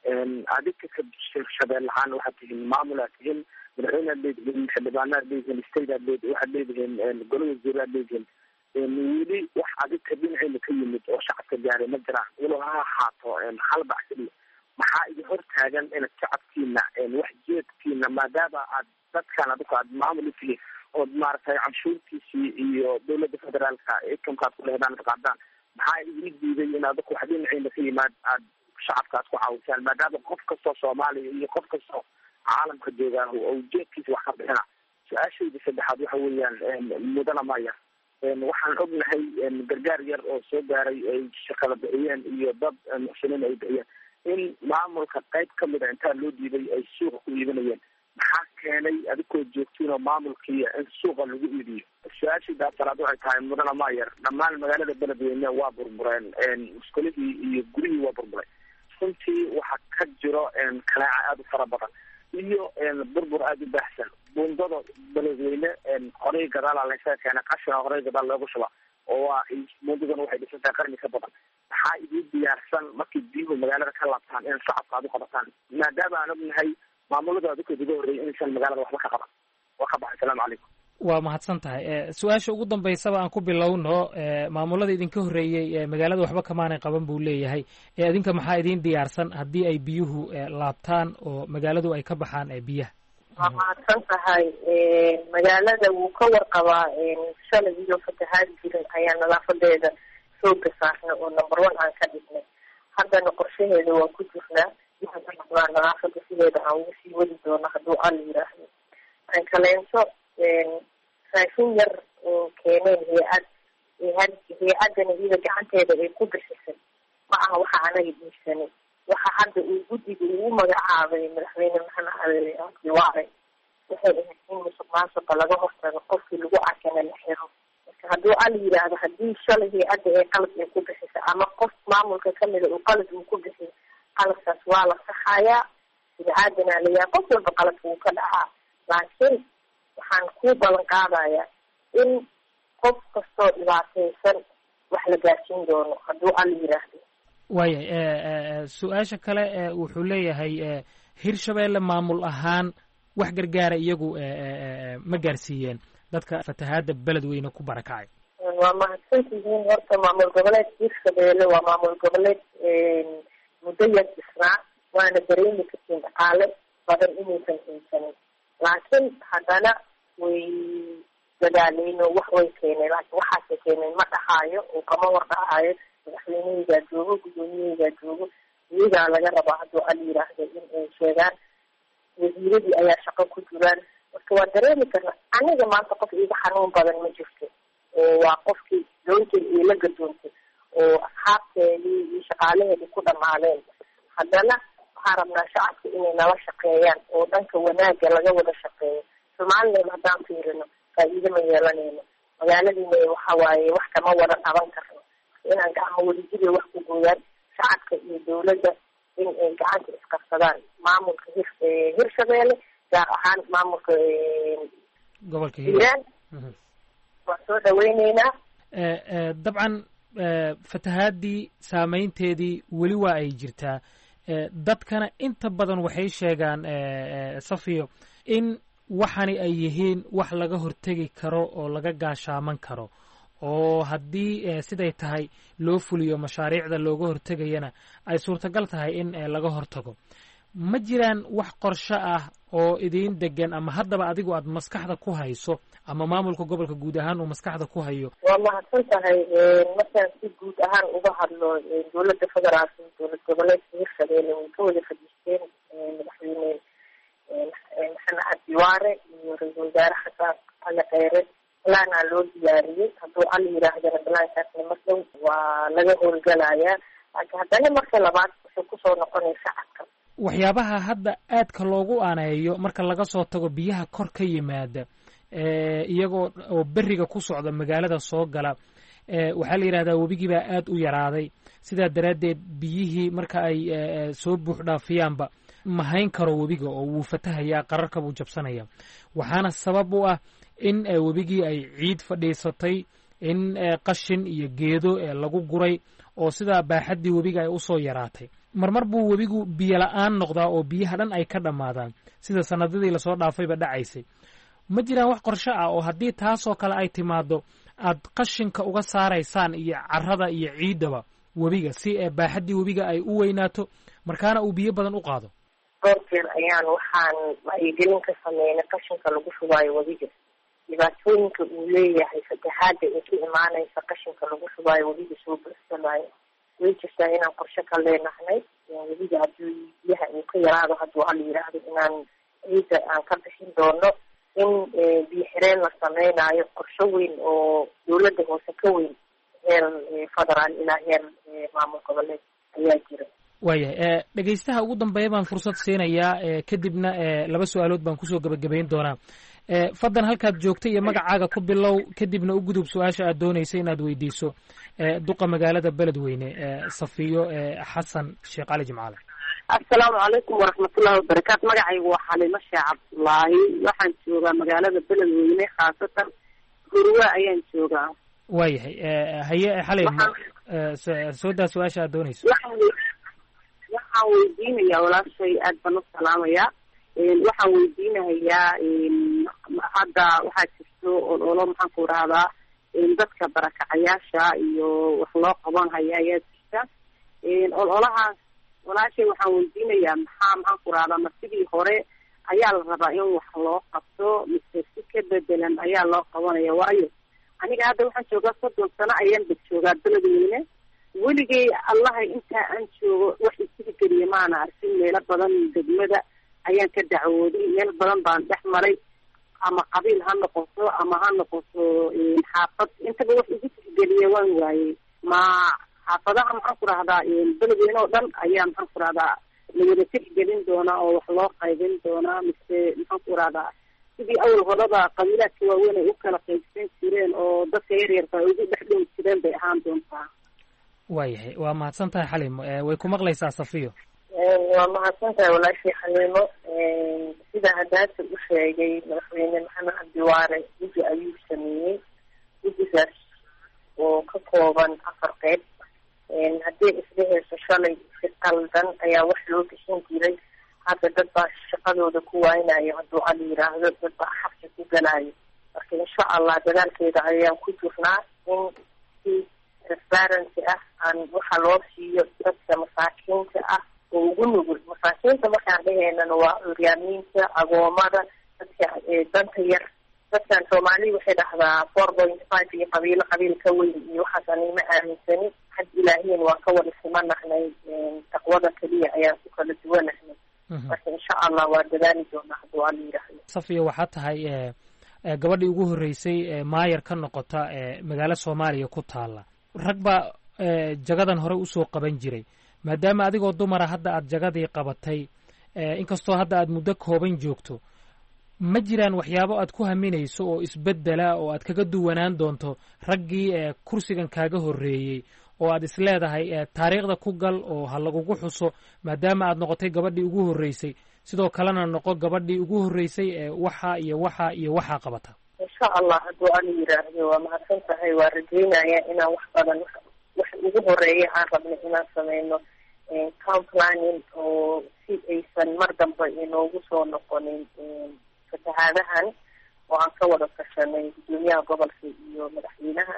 adika ka shabeel lahaan waxaad tihiin maamulaad tihiin madaxweynead leedihiin xildhibaanaad leedihiin stateaad leed waxaad leedihiin golo wasiiraad leedihiin weli wax adika dhinaceyna ka yimid oo shacabka gaaray ma jiraan walow ha ahaato hal bac keliya maxaa idin hor taagan inaad shacabkiina wax jeedkiina maadaama aad dadkan adika aad maamul utihiin ood maaragtay canshuurtiisii iyo dowladda federaalka ikamkaad ku lehdaan qaadaan maxaa idin diiday in adika wax dhinaceyna ka yimaad aad shacabka aad ku caawisaan maadaama qof kastoo soomaaliya iyo qof kastoo caalamka joogaa oo ujeedkiisa wax ka bixina su-aashayda saddexaad waxa weeyaan mudana maayar waxaan ognahay gargaar yar oo soo gaaray ay shaqada bixiyeen iyo dad muxsiniin ay bixiyeen in maamulka qayb kamid a intaa loo diiday ay suuqa ku iibinayeen maxaa keenay adigoo joogtiin oo maamulkii in suuqa lagu iibiyo su-aashayda afaraad waxay tahay mudana maayar dhammaan magaalada beledweyne waa burbureen muskulihii iyo gurihii waa burburay runtii waxaa ka jiro kanaaca aada u fara badan iyo burbur aada u baahsan bundada beledweyne horey gadaala laysaga keena qashina horey gadaal loogu shuba oo waa bundadana waxay dhisan tahay qarni ka badan maxaa idin diyaarsan markay biyuhu magaalada ka laabtaan in shacabka aad u qabataan maadaama aan ognahay maamulada adikood uga horreeyay inaysan magaalada waxba ka qaban waa ka baxay asalaamu calaykum waa mahadsan tahay su-aasha ugu dambaysaba aan ku bilowno maamulada idinka horreeyey magaalada waxba kamaanay qaban buu leeyahay idinka maxaa idin diyaarsan haddii ay biyuhu laabtaan oo magaaladu ay ka baxaan biyaha waa mahadsan tahay magaalada wuu ka warqabaa shalay iyo fatahaad jirin ayaa nadaafadeeda sooga saarna oo number one aan ka dhignay haddana qorshaheeda waa ku jirnaa waxaan ka rabnaa nadaafada sideeda aan ugu sii wadi doono hadduu al yidhaahdo aan kaleento raashin yar oo keeneen hay-ad hay-addana iyada gacanteeda ay ku bixisay ma aha waxa anaga dhiibsanay waxa hadda uu guddiga ugu magacaabay madaxweyne maxamed cabdiwaare waxay ahayd in musuq maasuqa laga hortago qofkii lagu arkana la xiro marka hadduu al yidhaahdo haddii shalay hay-adda ee qalad ay ku bixisay ama qof maamulka kamida uu qalad uu ku bixiyo qaladkaas waa la saxayaa bini-aadanaa layaa qof walba qaladka uu ka dhacaa laakiin waxaan ku ballan qaadayaa in qof kastoo dhibaataysan wax la gaarsiin doono hadduu al yidhaahdo waaya su-aasha kale wuxuu leeyahay hirshabeelle maamul ahaan wax gargaara iyagu ma gaarsiiyeen dadka fatahaadda beledweyne ku barakacay waa mahadsantihiin horta maamul goboleed hirshabeelle waa maamul goboleed muddo yar dhisnaa waana dareemi kartiin dhaqaale badan inaysan haysanin laakiin haddana way dadaaleen oo wax way keeneen laakiin waxaasay keeneen ma dhahaayo oo kama war dhahaayo madaxweyneheygaa joogo gudoomiyaheygaa joogo iyagaa laga rabaa hadduu al yidhaahdo in ay sheegaan wasiiradii ayaa shaqo ku jiraan marka waa dareemi karna aniga maanta qof iga xanuun badan ma jirto oo waa qofkii doonteed iyo la gadoontay oo asxaabteedii iyo shaqaalaheedii ku dhamaadeen haddana waxaan rabnaa shacabka inay nala shaqeeyaan oo dhanka wanaagga laga wada shaqeeyo somaliland haddaan fiirino faa'iido ma yeelanayno magaaladiina waxa waaye wax kama wada qaban karno inaan gacmo wadajiriya wax ku gooyaan shacabka iyo dawladda in ay gacanta isqabsadaan maamulka hir hirshabeelle gaar ahaan maamulka gobolka hiiraan waan soo dhaweyneynaa dabcan fatahaadii saameynteedii weli waa ay jirtaa dadkana inta badan waxay sheegaan safiyo in waxani ay yihiin wax laga hortegi karo oo laga gaashaaman karo oo haddii siday tahay loo fuliyo mashaariicda looga hortegayana ay suurtagal tahay in laga hortago ma jiraan wax qorsho ah oo idiin degan ama haddaba adigu aad maskaxda ku hayso ama maamulka gobolka guud ahaan uu maskaxda ku hayo waa mahadsan tahay markaan si guud ahaan uga hadlo dowladda federaalka dowlad goboleedka hirshabeelle way ka wada fadhiisteen madaxweyne maxamed cabdiwaare iyo ra-iisul wasaare xasan cali kheyre balaanaa loo diyaariyey hadduu al yidhaahdana balaankaasna mar dhow waa laga howlgalayaa laakiin haddana marka labaad wuxuu kusoo noqonaya shacabka waxyaabaha hadda aadka loogu aaneeyo marka laga soo tago biyaha kor ka yimaada iyagoo oo beriga ku socda magaalada soo gala waxaa la yidhahdaa webigii baa aad u yaraaday sidaa daraaddeed biyihii marka ay soo buux dhaafiyaanba ma hayn karo webiga oo wuu fatahayaa qararka buu jabsanaya waxaana sabab u ah in webigii ay ciid fadhiisatay in qashin iyo geedo lagu guray oo sidaa baaxaddii webiga ay usoo yaraatay marmar buu webigu biyo la-aan noqdaa oo biyaha dhan ay ka dhammaadaan sida sanadadii lasoo dhaafayba dhacaysay ma jiraan wax qorsho ah oo haddii taasoo kale ay timaado aad qashinka uga saaraysaan iyo carrada iyo ciiddaba webiga si baaxaddii webiga ay u weynaato markaana uu biyo badan u qaado dhowr jeer ayaan waxaan wacyigelin ka sameynay qashinka lagu shubaayo webiga dhibaatooyinka uu leeyahay fatahaadda ee ka imaanaysa qashinka lagu shubaayo webiga soo buuxsamaayo way jirtaa inaan qorshe ka leenahnay webiga haddii biyaha uu ka yaraado hadduu al yidhaahdo inaan ciidda aan ka bixin doono in biyo xireen la sameynaayo qorsho weyn oo dawladda hoose ka weyn heer federaal ilaa heer maamul goboleed ayaa jira waayahay dhegaystaha ugu dambeeya baan fursad siinayaa kadibna laba su-aalood baan kusoo gebagabayn doonaa fadlan halkaad joogtay iyo magacaaga ku bilow kadibna u gudub su-aasha aad doonaysa inaad weydiiso duqa magaalada beledweyne safiyo xasan sheekh cali jimcaale assalaamu calaykum waraxmatullahi wabarakaatu magacaygu waa xaliimo sheekh cabdullaahi waxaan joogaa magaalada beledweyne khaasatan gurwa ayaan joogaa waayahay haye xalay soo daa su-aasha aad doonayso waxaan weydiinayaa walaashay aad baan u salaamayaa waxaan weydiinahayaa hadda waxaa jirto ololo maxaan ku rahdaa dadka barakacayaasha iyo wax loo qaban haya ayaa jirta ololahaas walaashay waxaan weydiinayaa maxaa maxaan ku rahdaa ma sidii hore ayaa la rabaa in wax loo qabto mise si ka bedelan ayaa loo qabanaya waayo aniga hadda waxaan joogaa soddon sano ayaan bad joogaa beledweyne weligay allaha intaa aan joogo wax isirigeliya maana arkin meelo badan degmada ayaan ka dacwooday meel badan baan dhex maray ama qabiil ha noqoto ama ha noqoto xaafad intaba wax igu tixgeliya waan waayey ma xaafadaha maxaan ku rahdaa beledweyne oo dhan ayaa maxaan ku rahdaa lawada tixgelin doonaa oo wax loo qaybin doonaa mise maxaan ku rahdaa sidii awal horeba qabiilaadka waaweyn ay u kala qaybsan jireen oo dadka yaryarka ay ugu dhex dhowi jireen bay ahaan doontaa. waayahay waa mahadsan tahay xalimo way ku maqlaysaa safiyo. waa mahadsan tahay walaashii xalimo sida hadaasa u sheegay madaxweyne maxamed cabdiwaare guddi ayuu sameeyey guddigaas oo ka kooban afar qeyb haddii isdheheyso shalay si qaldan ayaa wax loo gashan jiray hadda dad baa shaqadooda ku waaynayo hadduu ala yiraahdo dad baa xabsi ku galayo marka insha allah dadaalkeeda ayaan ku jirnaa in si transparency ah aan waxa loo siiyo dadka masaakiinta ah oo ugu nugul masaakiinta markaan dhaheynana waa curyaamiinta agoomada dadka danta yar dadkan soomaaliya waxay dhahdaa four point five iyo qabiilo qabiil ka weyn iyo waxaas anima aaminsani xag ilaahiyan waa ka wada simanahnay taqwada keliya ayaan ku kala duwanahnay marka insha allah waa dadaali doonaa hadduu ala yidhaahdo. safiya waxaa tahay gabadhii ugu horreysay maayar ka noqota magaalo soomaaliya ku taala rag baa jagadan hore usoo qaban jiray maadaama adigoo dumara hadda aad jagadii qabatay inkastoo hadda aad muddo kooban joogto ma jiraan waxyaabo aad ku haminayso oo isbeddela oo aad kaga duwanaan doonto raggii kursigan kaaga horreeyey oo aad isleedahay taariikhda ku gal oo ha lagugu xuso maadaama aad noqotay gabadhii ugu horreysay sidoo kalena noqo gabadhii ugu horreysay waxa iyo waxa iyo waxaa qabata. insha allah hadduu ala yiraahdo waa mahadsan tahay waa rajeynaya inaan wax badan wax ugu horeeya aan rabno inaan sameyno town planning oo si aysan mar dambe inoogu soo noqonin fatahaadahan oo aan ka wada tashanay gudoomiyaha gobolka iyo madaxweynaha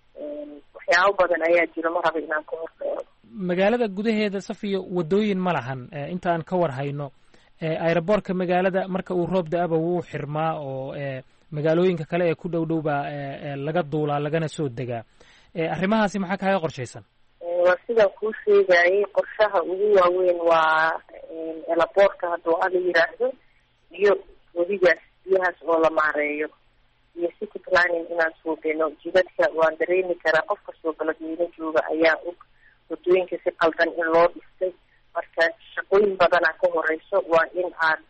waxyaabo badan ayaa jira ma raba inaan ka horreeyo. magaalada gudaheeda safiyo wadooyin ma lahan inta aan ka war hayno aeroboortka magaalada marka uu roob da-aba wuu xirmaa oo magaalooyinka kale ee ku dhow dhow baa laga duulaa lagana soo degaa arrimahaasi maxaa kaaga qorshaysan? waa sidaan kuu sheegayay qorshaha ugu waaweyn waa elaboortka hadduu ala yiraahdo iyo wadigaas biyahaas oo la maareeyo iyo city planning inaan suubino jidadka waan dareemi karaa qof kastoo beledweyne jooga ayaa og wadooyinka si qaldan in loo dhistay marka shaqooyin badanaa ka horeyso waa in aad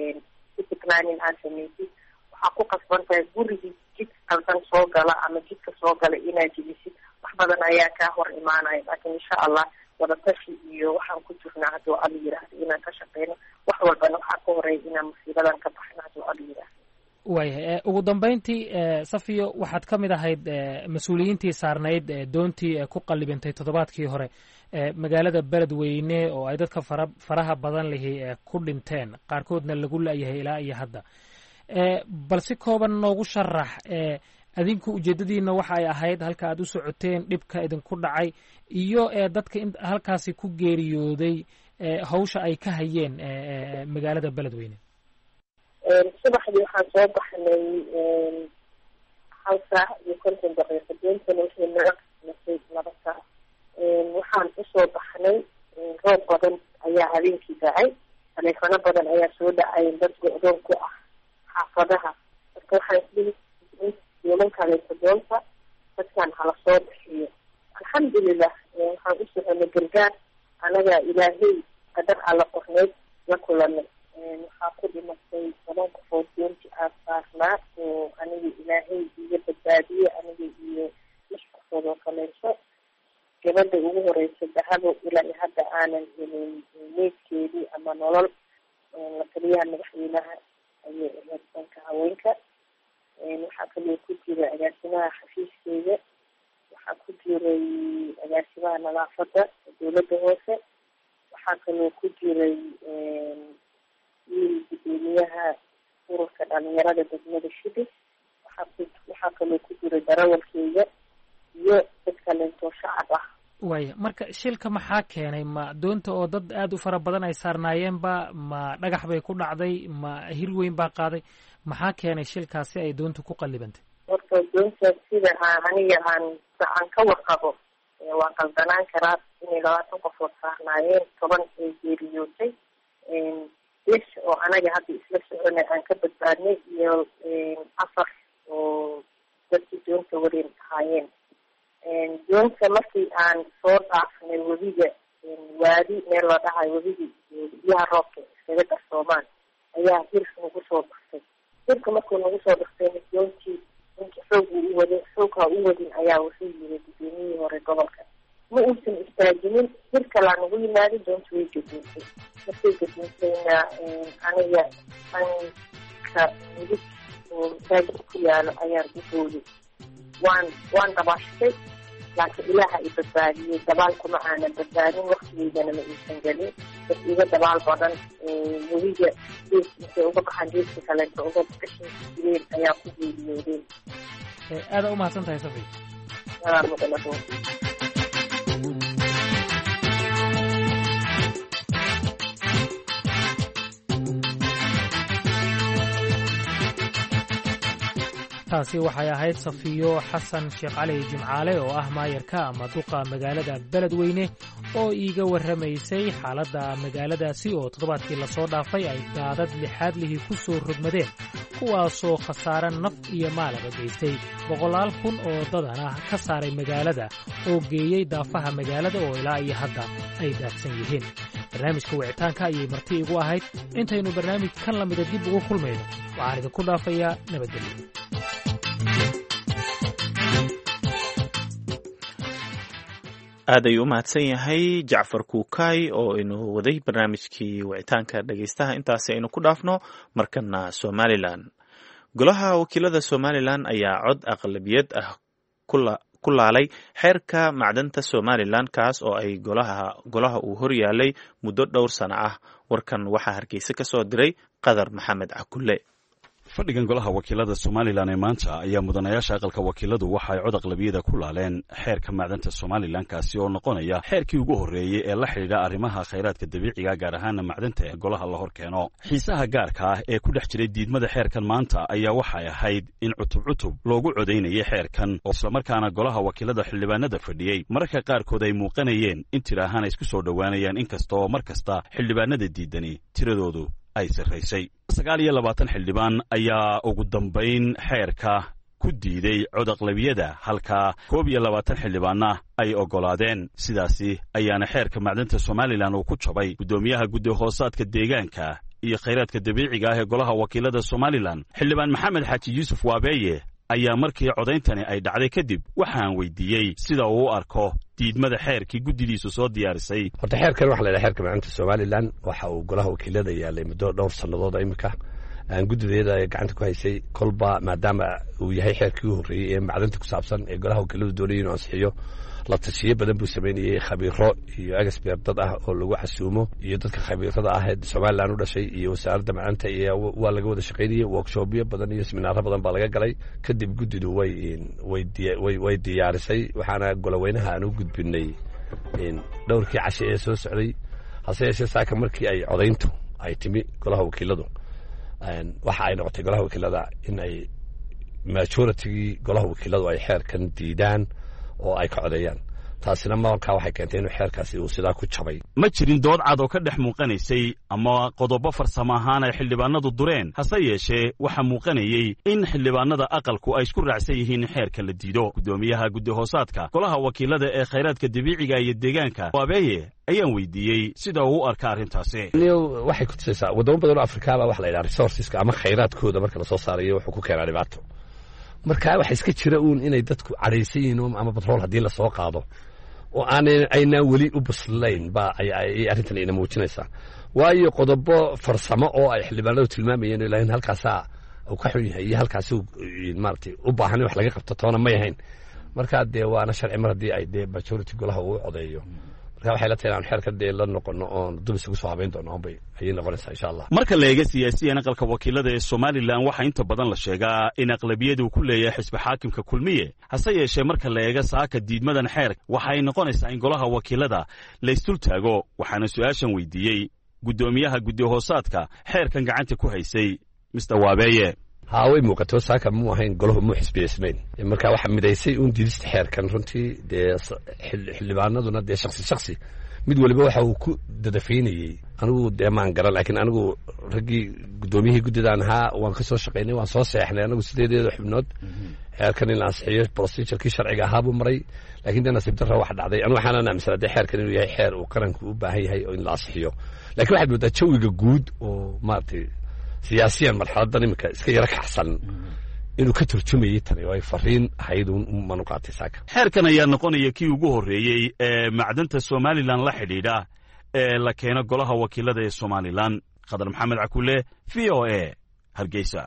city planning aad samaysid waxaa ku qasban tahay gurigii jid qaldan soo gala ama jidka soo gala inaad jebisid wax badan ayaa kaa hor imaanaya laakiin insha allah wadatashi iyo waxaan ku jirnaa hadduu ala yiraahdo inaan ka shaqeyno wax walbana waxaa ka horeeya inaan musiibadan ka baxno hadduu ala yiraahdo. waayahay ugu dambeyntii safiyo waxaad ka mid ahayd mas-uuliyiintii saarnayd doontii ku qallibintay toddobaadkii hore magaalada beledweyne oo ay dadka fara faraha badan lihi ku dhinteen qaarkoodna lagu la-yahay ilaa iyo hadda bal si kooban noogu sharax adinku ujeedadiina waxa ay ahayd halka aad u socoteen dhibka idinku dhacay iyo dadka halkaasi ku geeriyooday hawsha ay ka hayeen magaalada beledweyne. subaxdii waxaan soo baxnay hal saac iyo konton daqiiqo doontana waxay naga qismatay laba saac waxaan usoo baxnay roob badan ayaa habeenkii dhacay taleefano badan ayaa soo dhacay dad go-doon ku ah xaafadaha marka waxaan isdhihi dooman kaleeto doonta dadkan hala soo bixiyo alxamdulilah waxaan u soconay gargaar anagaa ilaahay qadar alla qorneyd la kulanay waxaa ku dhimatay toban qofood doonti aan saarnaa oo aniga ilaahay iga badbaadiyey aniga iyo lix qofood oo kaleeto gabadha ugu horeysa dahabo ilaa iyo hadda aanan helin meydkeedii ama nolol la taliyaha madaxweynaha ayay ahayd danka haweenka waxaa kaloo ku jira agaasimaha xafiiskeeda waxaa ku jiray agaasimaha nadaafada dowladda hoose waxaa kaloo ku jiray wiil gudoomiyaha ururka dhalinyarada degmada shibis waxaa ku waxaa kaloo ku jiray darawalkeyga iyo dad kaleentoo shacab ah. waaya marka shilka maxaa keenay ma doonta oo dad aada u fara badan ay saarnaayeenba ma dhagax bay ku dhacday ma hir weyn baa qaaday maxaa keenay shilkaasi ay doonta ku qallibantay? horta doonta sida aan aniga aan aan ka warqabo waa qaldanaan karaa inay labaatan qofood saarnaayeen toban ay geeriyootay lix oo anaga hadda isla soconay aan ka badbaadnay iyo afar oo dadkii doonta wareen ahaayeen. doonta markii aan soo dhaafnay webiga waadi meel la dhahayo webigii biyaha roobka iskaga darsoomaan ayaa hirka nagu soo dhaftay. hirka markuu nagu soo dhaftay doontii ninka xoog uu u waday xoogha u wadin ayaa wuxuu yiri gudoomiyihii hore gobolka ma uusan istaajinin hir kalaa nagu yimaaday doonta way gaduuntay. markay gaduuntayna aniga anka midig oo masaajid ku yaalo ayaan u booday waan waan dabaashtay laakiin ilaaha i badbaadiyey. dabaal kuma aanan badbaadin waktigeydana ma iisan gelin dad iga dabaal badan webiga gees intay uga baxaan geeska kaleeto uga gashinka jireen ayaa ku geeriyoodeen. aada u mahadsan tahay safi. aa mudanado taasi waxay ahayd safiyo xasan sheekh cali jimcaale oo ah maayarka ama duqa magaalada beledweyne oo iiga warramaysay xaaladda magaaladaasi oo toddobaadkii lasoo dhaafay ay daadad lixaad lihii ku soo rogmadeen kuwaasoo khasaare naf iyo maalaba geystay boqolaal kun oo dadan ah ka saaray magaalada oo geeyey daafaha magaalada oo ilaa iyo hadda ay daadsan yihiin. barnaamijka wicitaanka ayay marti igu ahayd. intaynu barnaamij kan la mida dib ugu kulmayno waxaan idinku dhaafayaa nabadgelyo. aad ayuu u mahadsan yahay jacfar kuukay oo inuu waday barnaamijkii wicitaanka dhegaystaha. intaasi aynu ku dhaafno markana somalilan. golaha wakiilada somalilan ayaa cod aqlabiyad ah ku laalay xeerka macdanta somalilan kaas oo ay golaha uu hor yaalay muddo dhowr sano ah. warkan waxaa hargeysa ka soo diray qadar maxamed cakulle. fadhigan golaha wakiilada somalilan ee maanta ayaa mudanayaasha aqalka wakiiladu waxa ay cod aqlabiyada ku laaleen xeerka macdanta somalilan kaasi oo noqonaya xeerkii ugu horreeyey ee la xidhiidha arrimaha khayraadka dabiiciga gaar ahaana macdanta ee golaha la hor keeno. xiisaha gaarka ah ee ku dhex jiray diidmada xeerkan maanta ayaa waxay ahayd in cutub cutub loogu codaynayay xeerkan oo islamarkaana golaha wakiilada xildhibaanada fadhiyey mararka qaarkood ay muuqanayeen in tir ahaan ay isku soo dhowaanayaan inkasta oo mar kasta xildhibaanada diidani tiradoodu ay sarraysay. sagaal iyo labaatan xildhibaan ayaa ugu dambayn xeerka ku diiday cod aqlabiyada halka koob iyo labaatan xildhibaanna ay oggolaadeen. sidaasi ayaana xeerka macdanta somalilan uu ku jabay guddoomiyaha guddi hoosaadka deegaanka iyo khayraadka dabiiciga ah ee golaha wakiilada somalilan xildhibaan maxamed xaaji yuusuf waabeeye ayaa markii codayntani ay dhacday kadib waxaan weydiiyey sida uu u arko diidmada xeerkii guddidiisu soo diyaarisay. horta xeerkan waxa la yidhaha xeerka macdanta somalilan waxa uu golaha wakiilada yaalay muddo dhowr sannadood imika aan guddideeda gacanta ku haysay kolba maadaama uu yahay xeerkii u horreeyey ee macdanta ku saabsan ee golaha wakiiladu doonayay inuu ansixiyo la tashiyo badan buu samaynayey khabiiro iyo expert dad ah oo lagu casuumo iyo dadka khabiirada ah ee somalilan u dhashay iyo wasaaradda macdanta iyo waa laga wada shaqaynayey workshopyo badan iyo seminaaro badan baa laga galay. kadib guddidu way way way diyaarisay waxaana goloweynaha aan u gudbinay dhowrkii cashe ee soo socday. hase yeeshee saaka markii ay codayntu ay timi golaha wakiiladu waxa ay noqotay golaha wakiilada in ay majoritygii golaha wakiiladu ay xeerkan diidaan oo ay ka codeeyaan. taasina markaa waxay keentay inuu xeerkaasi uu sidaa ku jabay. ma jirin dood cad oo ka dhex muuqanaysay ama qodobo farsamo ahaan ay xildhibaanadu dureen. hase yeeshee waxaa muuqanayey in xildhibaanada aqalku ay isku raacsan yihiin in xeerka la diido. guddoomiyaha guddi hoosaadka golaha wakiilada ee khayraadka dabiiciga iyo deegaanka waabeeye ayaan weydiiyey sida uu u arka arrintaasi. waxay ku tusaysaa waddamo badan oo afrikaaba waxa la yidhaha resourceska ama khayraadkooda marka lasoo saarayo wuxuu ku keenaa dhibaato. marka waxa iska jira uun inay dadku cadhaysan yihiin ama batrool haddii lasoo qaado oo aanay aynaa weli u bislayn ba ay arrintan ina muujinaysaa. waayo qodobo farsamo oo ay xildhibaanadu tilmaamayeen ilaa in halkaasaa uu ka xun yahay iyo halkaasi maaragtay u baahan in wax laga qabto toona may ahayn. markaa dee waana sharci mar haddii ay dee majority golaha uu codeeyo. marka waxay la tahay inaan xeerka dee la noqono oon dub isugu soo habayn doono onbay ayay noqonaysaa insha allah. marka la eega siyaasiyan aqalka wakiilada ee somalilan waxaa inta badan la sheegaa in aqlabiyadu ku leeyahay xisbi xaakimka kulmiye. hase yeeshee marka la eega saaka diidmadan xeerka waxay noqonaysaa in golaha wakiilada la isdul taago. waxaana su-aashan weydiiyey guddoomiyaha guddi hoosaadka xeerkan gacanta ku haysay mister waabeeye. haa way muuqato saaka muu ahayn golahu muu xisbiyeysmayn. marka waxa midaysay uun diidista xeerkan runtii dee xildhibaanaduna dee shaksi shaksi mid waliba waxa uu ku dadafaynayey anigu dee maan garan laakiin anigu raggii guddoomiyihii guddidaan ahaa waan ka soo shaqaynay waan soo seexnay anigu sideedeeda xubnood xeerkan in la ansixiyo procedurkii sharciga ahaa buu maray laakiin dee nasiib darra wax dhacday anigu waxaan aaminsanaa dee xeerkan inuu yahay xeer uu qaranku u baahan yahay oo in la ansixiyo laakiin waxaad moodaa jawiga guud oo maaragtay siyaasiyan marxaladan iminka iska yaro kacsan inuu ka turjumayay tani oo ay fariin ahayd manu qaatay saaka xeerkan ayaa noqonaya kii ugu horreeyey ee macdanta somalilan la xidhiidha ee la keeno golaha wakiilada ee somalilan khadar maxamed cakule v o a hargeysa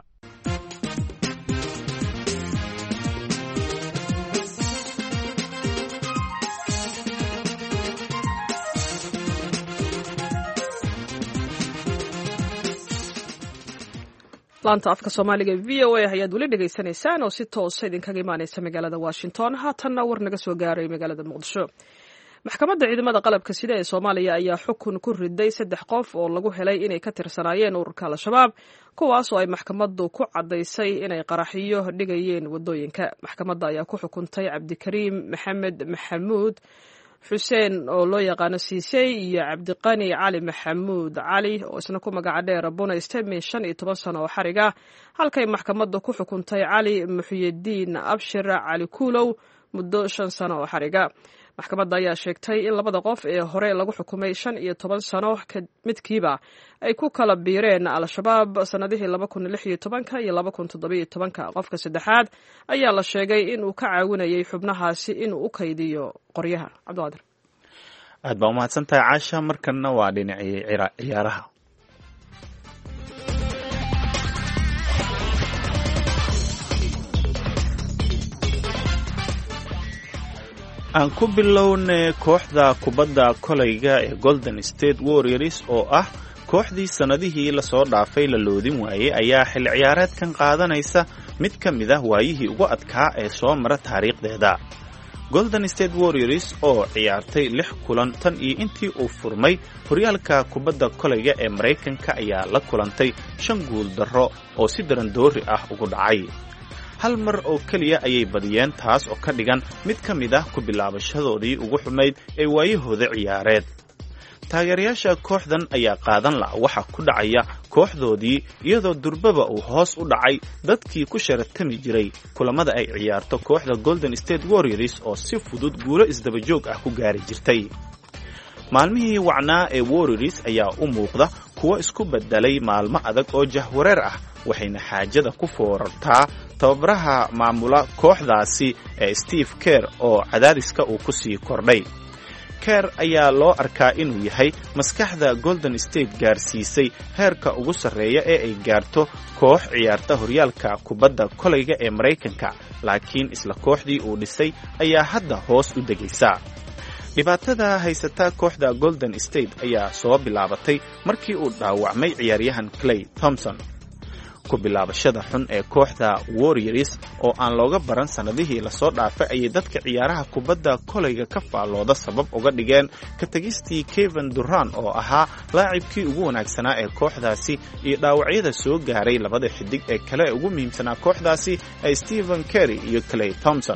laanta afka soomaaliga v o a ayaad weli dhegaysanaysaan oo si toosa idinkaga imaanaysa magaalada washington haatanna war naga soo gaaray magaalada muqdisho maxkamadda ciidamada qalabka sida ee soomaaliya ayaa xukun ku riday saddex qof oo lagu helay inay ka tirsanaayeen ururka al-shabaab kuwaas oo ay maxkamaddu ku caddaysay inay qaraxiyo dhigayeen waddooyinka maxkamadda ayaa ku xukuntay cabdikariim maxamed maxamuud xuseen oo loo yaqaano siisey iyo cabdiqani cali maxamuud cali oo isna ku magaca dheer bunayste min shan iyo toban sano oo xariga halkay maxkamadda ku xukuntay cali muxyidiin abshir cali kuulow muddo shan sano oo xariga maxkamadda ayaa sheegtay in labada qof ee hore lagu xukumay shan iyo toban sano midkiiba ay ku kala biireen al-shabaab sanadihii laba kun lix iyo tobanka iyo laba kun toddobiyo tobanka qofka saddexaad ayaa la sheegay inuu ka caawinayay xubnahaasi inuu u kaydiyo qoryaha cabdiqaadir aad baa umahadsan tahay caasha markanna waa dhinacii ciyaaraha aan ku bilownay kooxda kubadda kolayga ee golden state warriors oo ah kooxdii sannadihii lasoo dhaafay la loodin waayey ayaa xil ciyaareedkan qaadanaysa mid ka mid ah waayihii ugu adkaa ee soo mara taariikhdeeda golden state warriors oo ciyaartay lix kulan tan iyo intii uu furmay horyaalka kubadda kolayga ee maraykanka ayaa la kulantay shan guul darro oo si darandoori ah ugu dhacay hal mar oo keliya ayay badiyeen taas oo ka dhigan mid ka mid ah ku bilaabashadoodii ugu xumayd ee waayahooda ciyaareed taageerayaasha kooxdan ayaa qaadan la waxa ku dhacaya kooxdoodii iyadoo durbaba uu hoos u dhacay dadkii ku sharatami jiray kulamada ay ciyaarto kooxda golden state warriors oo si fudud guulo isdabajoog ah ku gaari jirtay maalmihii wacnaa ee warriors ayaa u muuqda kuwo isku bedelay maalmo adag oo jahwareer ah waxayna xaajada ku foorartaa tababaraha maamula kooxdaasi ee steve kerr oo cadaadiska uu ku sii kordhay kerr ayaa loo arkaa inuu yahay maskaxda golden state gaarsiisay heerka ugu sarreeya ee ay gaarto koox ciyaarta horyaalka kubadda kolayga ee maraykanka laakiin isla kooxdii uu dhisay ayaa hadda hoos u degaysa dhibaatada haysata kooxda golden state ayaa soo bilaabatay markii uu dhaawacmay ciyaaryahan clay thompson ku bilaabashada xun ee kooxda warriors oo aan looga baran sannadihii lasoo dhaafay ayay dadka ciyaaraha kubadda kolayga ka faallooda sabab uga dhigeen ka tegistii kevin durant oo ahaa laacibkii ugu wanaagsanaa ee kooxdaasi iyo dhaawacyada soo gaaray labada xidig ee kale ee ugu muhiimsanaa kooxdaasi ee stephen kerry iyo clay thompson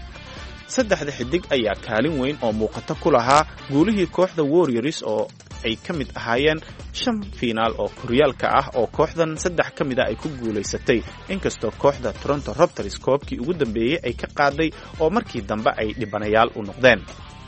saddexda xidig ayaa kaalin weyn oo muuqato ku lahaa guulihii kooxda warriors oo ay ka mid ahaayeen shan fiinaal oo horyaalka ah oo kooxdan saddex ka mid a ay ku guulaysatay inkastoo kooxda toronto raptors koobkii ugu dambeeyey ay ka qaaday oo markii dambe ay dhibanayaal u noqdeen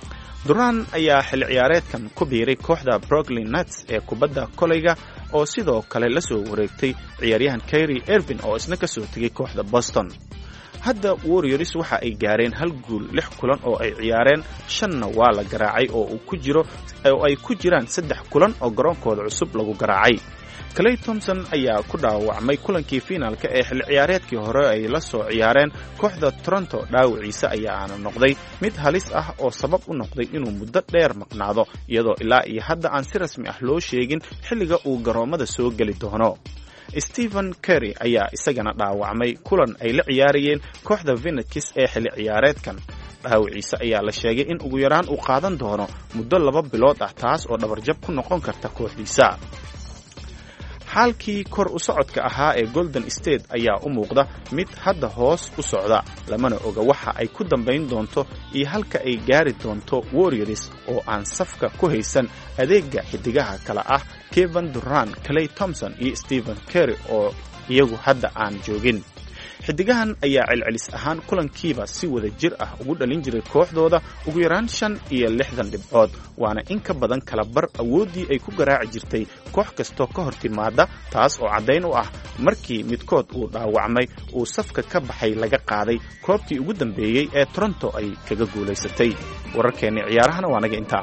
durant ayaa xil ciyaareedkan ku biiray kooxda brooklyn nets ee kubadda kolayga oo sidoo kale la soo wareegtay ciyaaryahan kyrie irving oo isna ka soo tegay kooxda boston hadda warriors waxa ay gaareen hal guul lix kulan oo ay ciyaareen shanna waa la garaacay oo uu ku jiro oo ay ku jiraan saddex kulan oo garoonkooda cusub lagu garaacay clay thompson ayaa ku dhaawacmay kulankii fiinaalka ee xil ciyaareedkii hore ay la soo ciyaareen kooxda toronto dhaawiciisa ayaana noqday mid halis ah oo sabab u noqday inuu muddo dheer maqnaado iyadoo ilaa iyo hadda aan si rasmi ah loo sheegin xilliga uu garoomada soo geli doono stephen kerry ayaa isagana dhaawacmay kulan ay la ciyaarayeen kooxda Phoenix ee xilli ciyaareedkan dhaawiciisa ayaa la sheegay in ugu yaraan uu qaadan doono muddo laba bilood ah taas oo dhabarjab ku noqon karta kooxdiisa xaalkii kor u socodka ahaa ee golden state ayaa u muuqda mid hadda hoos u socda lamana oga waxa ay ku dambayn doonto iyo halka ay gaari doonto warriors oo aan safka ku haysan adeega xidigaha kale ah Kevin Durant, Klay Thompson iyo Stephen Curry oo iyagu hadda aan joogin. xidigahan ayaa celcelis ahaan kulankiiba si wada jir ah ugu dhalin jiray kooxdooda ugu yaraan shan iyo lixdan dhibcood, waana in ka badan kala bar awooddii ay ku garaaci jirtay koox kastoo ka hor timaada, taas oo caddayn u ah markii midkood uu dhaawacmay uu safka ka baxay laga qaaday koobkii ugu dambeeyey ee Toronto ay kaga guulaysatay. wararkeenni ciyaarahana waa naga intaa.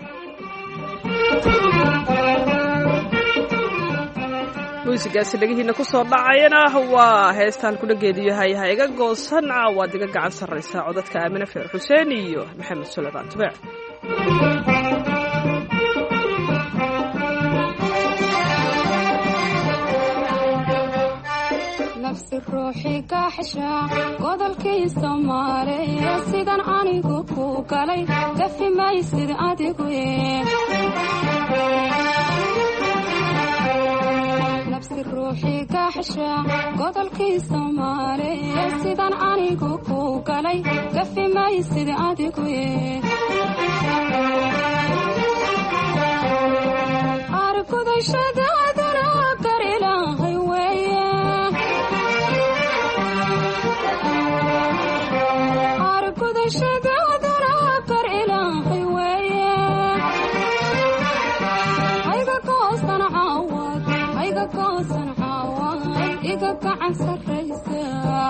muusigaasi dhagihiina ku soo dhacayana waa heestaan ku dhageedu yahay ha iga goosan waad iga gacan sarraysaa codadka Aamina Feer Xuseen iyo Maxamed Suleymaan Tubeec. nafsi ruuxi ka xisha godolkii Soomaaliya sidan anigu ku galay gafi maysid adigu nafsi ruuxi ka xisha godolkii Soomaaliya sidan anigu ku galay gafi maysid adigu argudashadaadana karilahay weeye argudashadaadana karilahay weeye hayga goosan caawad hayga goosan caawad iga gacan sarraysa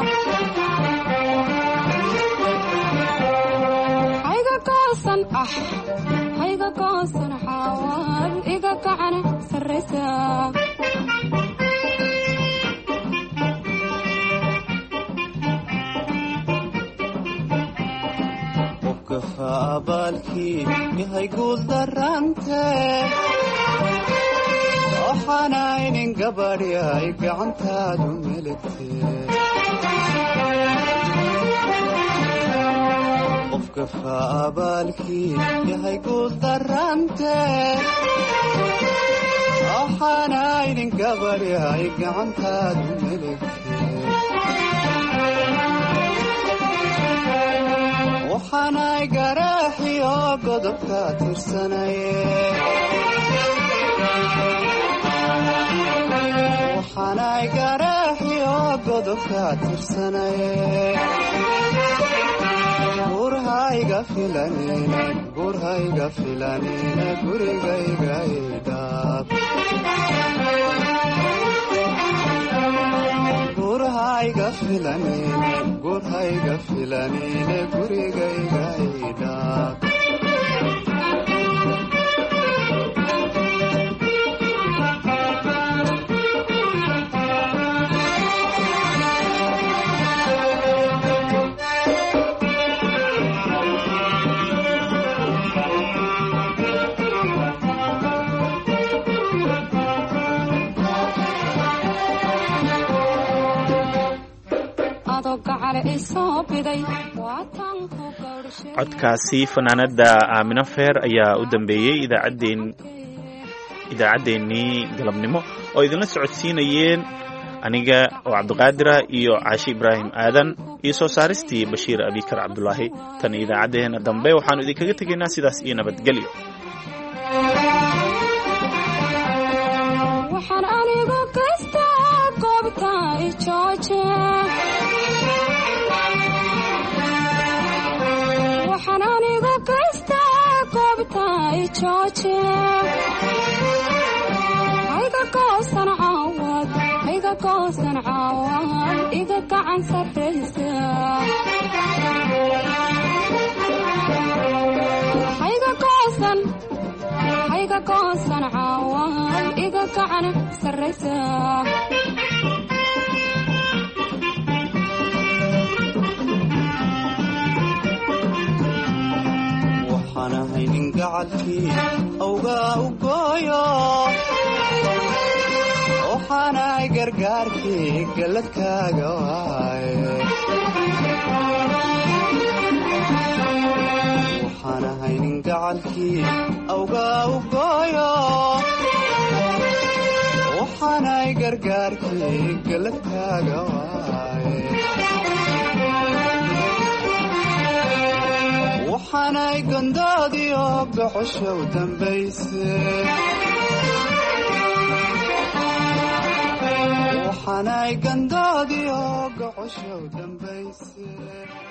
hayga goosan ah hayga goosan caawad iga gacan sarraysa abaalkii yahay guul darante waxaanaynin gabadhi ay gacantaadu meligtee qofka faabaalkii yahay guul darante waxaanaynin gabadhi ay gacantaadu meligtee waxaanay garaaxiyo godobka tirsanaye waxaanay garaaxiyo godobka tirsanaye gurhayga filanine gurhayga filanine gurigayga idhaab gurhayga filanine gurhayga filanine gurigayga idhaab codkaasi fanaanada Aamina Feer ayaa u dambeeyey idaacaddeen idaacaddeenii galabnimo oo idinla socodsiinayeen aniga oo Cabdiqaadira iyo Caashi Ibraahim Aadan iyo soo saaristii Bashiir Abikar Cabdulaahi. tan idaacadeena dambe waxaanu idinkaga tegaynaa sidaas iyo nabadgelyo. waxaan anigu kasta goobta jooje waxaan anigu kasta goobta jooje hayga goosan caawad hayga goosan caawad iga gacan sarraysa hayga goosan hayga goosan caawad iga gacan sarraysa waxaanahaynin gacalkii awgaa u gooyo waxaanay gargaarkii galladkaaga waaye waxaanahaynin gacalkii awgaa u gooyo waxaanay gargaarkii galadkaaga waaye waxaanay gandoodii oo boqosha u dambayse waxaanay gandoodii oo boqosha u dambayse